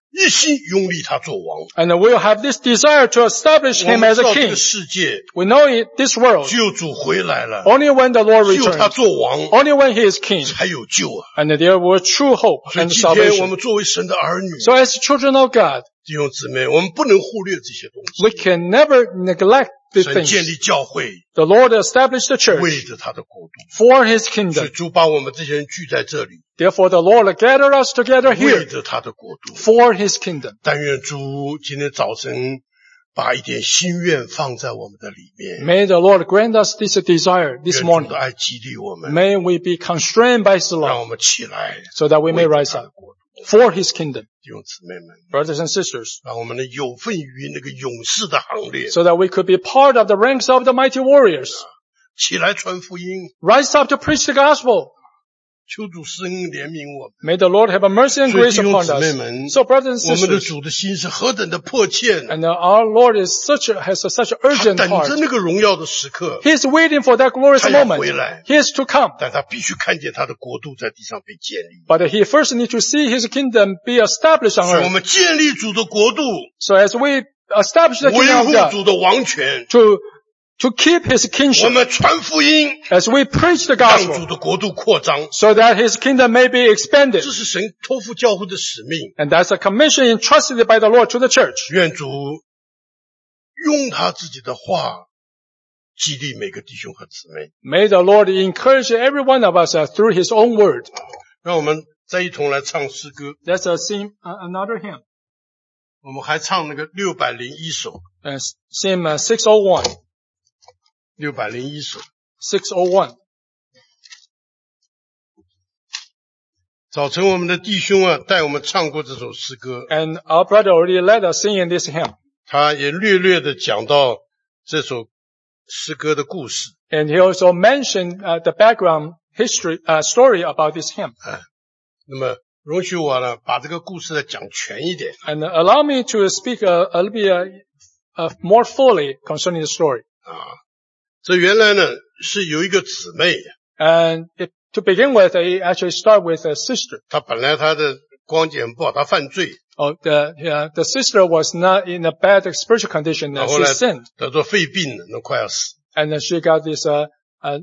一心拥立他做王。 And we'll have this desire to establish 我 him 们 as 知 a 道这 king. 个世界 We know in this world, 只有主回来了， only when the Lord 只有他 returns, 做王 only when he is king, 才有救啊。 and there will true hope 所以 and 今天我 salvation. 们作为神的儿女， So as children of God, 弟兄姊妹，我们不能忽略这些东西。 we can never neglect the 神建立 things. 教会， The Lord established the church 为着他的国度， for his 所以 kingdom. 主把我们这些人聚在这里， Therefore the Lord gathered us together 为 here 着他的国度。 for his kingdom. 但愿主今天早晨把一点心愿放在我们的里面， May the Lord grant us this desire this 愿主 morning. 的爱激励我们， May we be constrained by his 让 love 我们起来， so that we may 为着 rise 他的 up 国度。 for his kingdom. 弟兄姊妹们， Brothers and sisters, 让我们能有份于那个勇士的行列， so that we could be part of the ranks of the mighty warriors. 起来传福音， Rise up to preach the gospel. 求主施恩怜悯我们。 May the Lord have a mercy and 所以 grace 弟兄 upon 姊妹们 us. So brothers and 我们的 sisters, 主的心是何等的迫切， and uh, our Lord is such a, has a, such an 他 urgent 等 heart. 着那个荣耀的时刻， He is waiting for that glorious 他要 moment. 回来， He is to come. 但他必须看见他的国度在地上被建立。 But he first needs to see his kingdom be established on 所以我 earth. 们建立主的国度， So as we establish the 维 kingdom of 护 God, 主的王权， to, to keep his 我 kingship, 们传福音， as we preach the 让主 gospel, 的国度扩张。 so that his kingdom may be expanded. 这是神托付教会的使命。 And that's a commission entrusted by the Lord to the church. 愿主用他自己的话激励每个弟兄和姊妹。 May the Lord encourage every one of us uh, through his own word. 让我们再一同来唱诗歌。 That's a theme, uh, another hymn. 我们还唱那个六百零一首， Uh, hymn uh, six oh one. 六百零一首。 six oh one. 早晨我们的弟兄啊，带我们唱过这首诗歌， And our brother already led us singing this hymn. 他也略略的讲到这首诗歌的故事。 And he also mentioned uh, the background history, uh, story about this hymn. 那么容许我呢，把这个故事呢讲全一点。 And allow me to speak a, a little bit uh, uh, more fully concerning the story. 啊，这原来呢是有一个姊妹， And it, to begin with, it actually start with a sister. 她本来她的光景很不好，她犯罪， Oh, the, uh, the sister was not in a bad spiritual condition. Uh, 然后 she 呢 sinned. 得做肺病了，那快要死。 And then she got this uh, uh,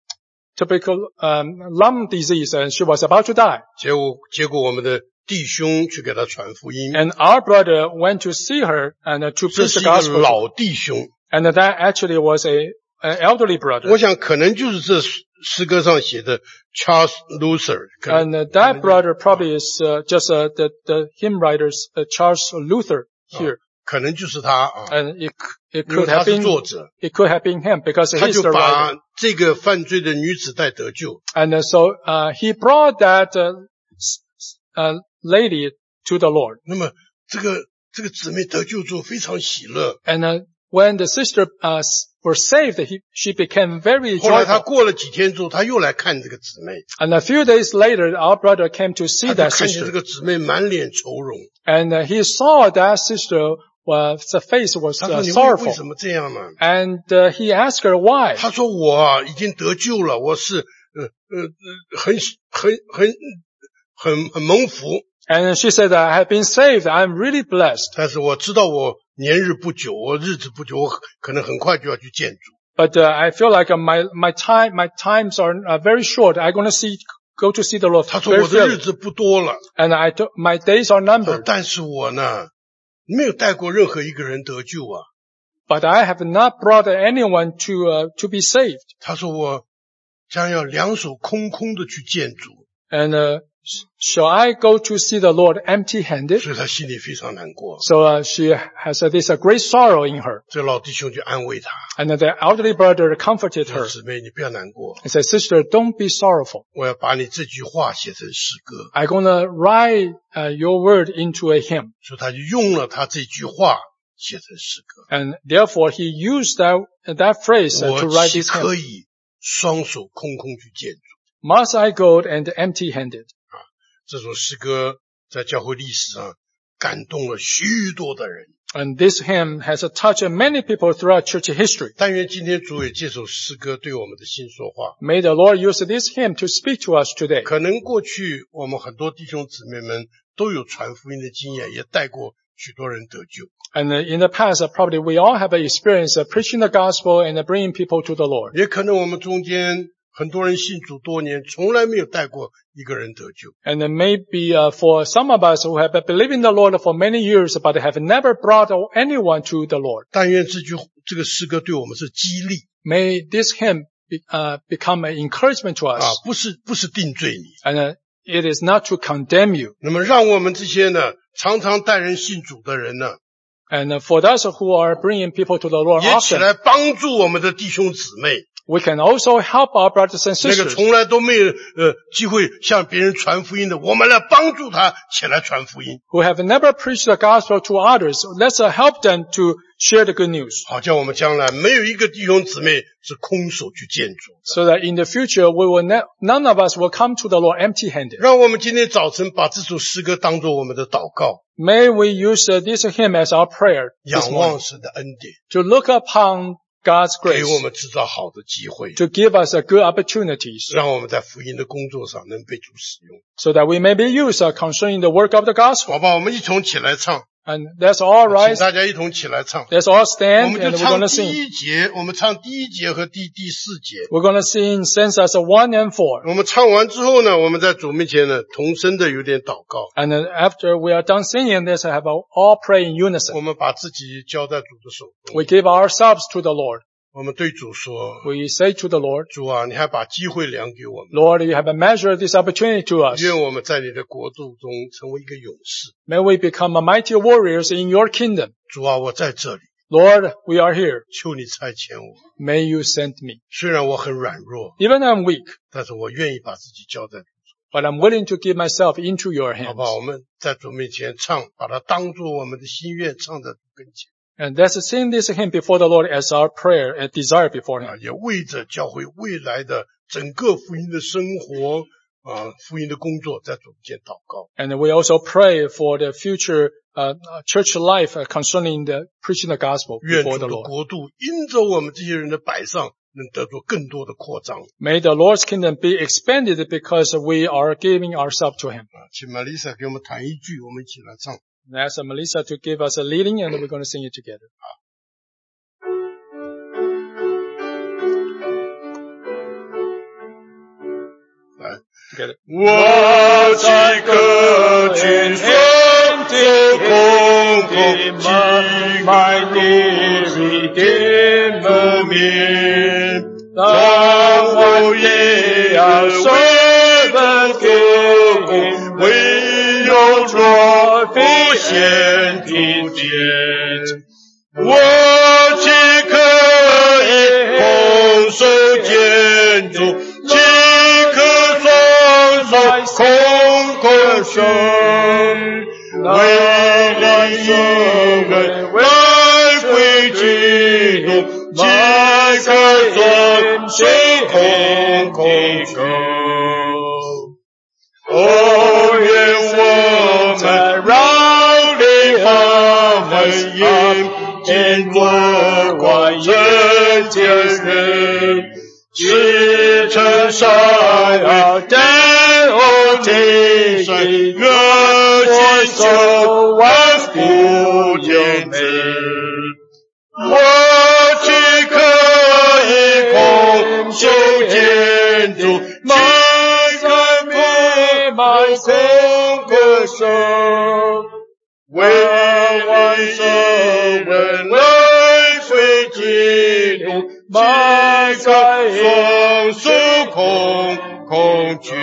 typical um, lung disease, and she was about to die. 结果结果我们的弟兄去给她传福音， And our brother went to see her and uh, to 这 preach 是 the 一个 gospel. 老弟兄， And that actually was a an elderly brother. 我想可能就是这诗歌上写的 Charles Luther，可能 And uh, that brother probably is uh, just uh, the the hymn writers uh, Charles Luther here. 可能就是他啊， And it it 因为 could 他 have 是 been 作者， it could have been him because 他 he's 就 the 把 writer. 这个犯罪的女子带得救。 And uh, so uh, he brought that uh, s- uh, lady to the Lord. 那么这个这个姊妹得救之后非常喜乐， And uh, when the sister uh, s- were saved, he, she became very 后来他 joyful. 过了几天之后，他又来看这个姊妹， And a few days later, our brother came to see 他就 that 看见这 sister. 个姊妹满脸愁容。 And uh, he saw that sister was, the face was 他说：“ uh, 你为为 sorrowful. 什么这样呢 And uh, he asked her why.？” 他说：“我啊，已经得救了，我是呃呃呃很很很很很蒙福， And she said, I have been saved. I'm really blessed. 但是我知道我年日不久，我日子不久，我可能很快就要去见主。 But uh, I feel like uh, my, my time, my times are uh, very short. I'm going to see, go to see the Lord 他说 very 我的日 soon. 子不多了， And I took, my days are 他说 numbered. 但是我呢，没有带过任何一个人得救啊。 But I have not brought anyone to, uh, to be saved. 他说我将要两手空空的去见主， And, uh, sh- shall I go to see the Lord empty-handed? 所以他心里非常难过。 So uh, she has uh, this uh, great sorrow in her. 这老弟兄就安慰他 And uh, the elderly brother comforted：“ 说 her 姊妹，你不要难过， and said, Sister, don't be sorrowful. 我要把你这句话写成诗歌。 I'm going to write uh, your word into a hymn. ” 所以他就用了他这句话写成诗歌。 And therefore he used that, that phrase uh, to 我 write 岂 this 可 hymn. 以双手空空去见主？ Must I go and empty-handed? 这首诗歌在教会历史上感动了许多的人。 And this hymn has touched many people throughout church history. 但愿今天主也借首诗歌对我们的心说话。 May the Lord use this hymn to speak to us today. 可能过去我们很多弟兄姊妹们都有传福音的经验，也带过许多人得救。 And in the past, probably we all have experienced preaching the gospel and bringing people to the Lord. 也可能我们中间很多人信主多年，从来没有带过一个人得救。 And maybe uh, for some of us who have been believing the Lord for many years, but have never brought anyone to the Lord. 但愿这句这个诗歌对我们是激励。 May this hymn be, uh, become an encouragement to us. 啊，不是不是定罪你。 And uh, it is not to condemn you. 那么让我们这些呢，常常带人信主的人呢， And uh, for those who are bringing people to the Lord 也起 often, 来帮助我们的弟兄姊妹。 we can also help our brothers and 那个 sisters 从来都没有呃机会向别人传福音的，我们来帮助他起来传福音， who have never preached the gospel to others. Let's uh, help them to share the good news, 好叫我们将来没有一个弟兄姊妹是空手去见主。 so that in the future we will ne- none of us will come to the Lord empty-handed. 让我们今天早晨把这首诗歌当作我们的祷告， May we use uh, this hymn as our prayer this 仰望 morning, 神的恩典， to look upon God's 给我 grace, 们制造好的机会， to give us uh, good opportunities, 让我们在福音的工作上能被主使用。 so that we may be used uh, concerning the work of the gospel. 好吧，我们一同起来唱， And let's all 请 rise, 大家一同起来唱。 let's all 我 stand, 们 and 就 we're going 唱 to 第 sing. 一节，我们唱第一节和第第四节。 We're going to sing Census one and four. 我们唱完之后呢，我们在主面前呢，同声的有点祷告。 And then after we are done singing, let's have a- all pray in 我 unison. 们把自己交在主的手中。 We give ourselves to the Lord. 我们对主说 We say to the Lord, 主啊，你还把机会量给我们， Lord, you have measured this opportunity to us. 愿我们在你的国度中成为一个勇士。 May we become a mighty warriors in your kingdom. 主啊，我在这里， Lord, we are here. 求你差遣我。 May you send me. 虽然我很软弱， Even I'm weak, 但是我愿意把自己交在主。 but I'm willing to give myself into your 好 hands. 不好？我们在主面前唱，把它当作我们的心愿唱在主跟前 And let's sing this hymn before the Lord as our prayer and desire before 啊， Him. 也为着教会未来的整个福音的生活啊，福音的工作，在主面前祷告。 And we also pray for the future uh, church life uh, concerning the preaching the gospel 愿 before 主 the 的 Lord. 国度因着我们这些人的摆上，能得到更多的扩张。 May the Lord's kingdom be expanded because we are giving ourselves to Him. 啊，请玛丽莎给我们弹一句，我们一起来唱。 And ask Melissa to give us a leading, and we're going to sing it together. 来， Together. 我岂可去说这空空寂满地的面？当我也要随本给，唯有若不显主见，我岂可以空手见主？岂可双手空空手？为了生人来回基督，岂可双手空空手？哦，愿我们让你他们眼见多光人间人，赤诚上要等候今生，热心求万福见证。我岂可以空手见主？迈开迈迈空个手，为万生人来随基督，迈开双手空空去。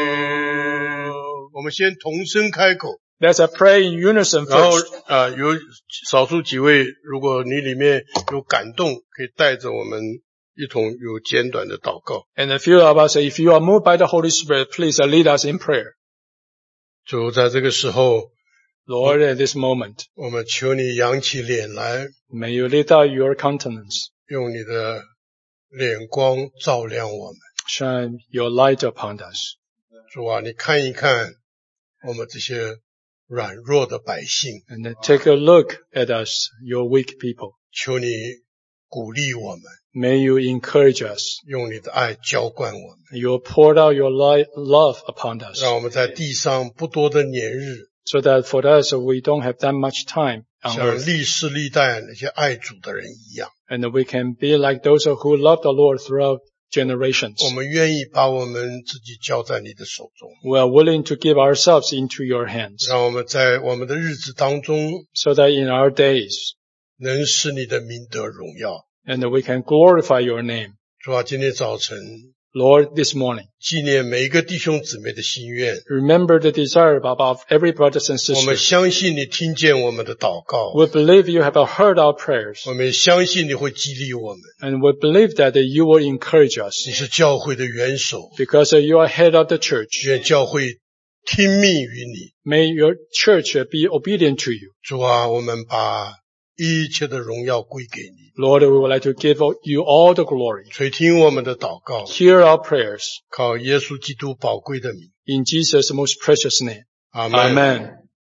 我们先同声开口。 Let's uh, pray in unison 然后 first. 啊、呃，有少数几位，如果你里面有感动，可以带着我们一同有简短的祷告。 And a few of us, if you are moved by the Holy Spirit, please uh, lead us in prayer. 主在这个时候， Lord, at this moment, 我们求你扬起脸来， may you lift up your countenance, 用你的脸光照亮我们。 shine your light upon us. 主啊，你看一看我们这些软弱的百姓。 And take a look at us, your weak people. 求你鼓励我们， May you encourage us. 用你的爱浇灌我们， You poured out your li- love upon us, 让我们在地上不多的年日， so that for us we don't have that much time on 像 earth. 历世历代那些爱主的人一样。 And we can be like those who love the Lord throughout generations. 我们愿意把我们自己交在你的手中， We are willing to give ourselves into your hands, 让我们在我们的日子当中 so that in our days, 能使你的名得荣耀。 and we can glorify your name. 主啊，今天早晨 Lord, this morning, 纪念每一个弟兄姊妹的心愿， remember the desire of of every brothers and 我们 sisters. 相信你听见我们的祷告， We believe you have heard our prayers, 我们相信你会激励我们。 and we believe that you will encourage 你 us, 是教会的元首， because you are head of the church. 愿教会听命于你。 May your church be obedient to you. 主啊，我们把一切的荣耀归给你， Lord, we would like to give you all the glory. 垂听我们的祷告， Hear our prayers 靠耶稣基督宝贵的名， in Jesus' most precious name. 阿门。 Amen.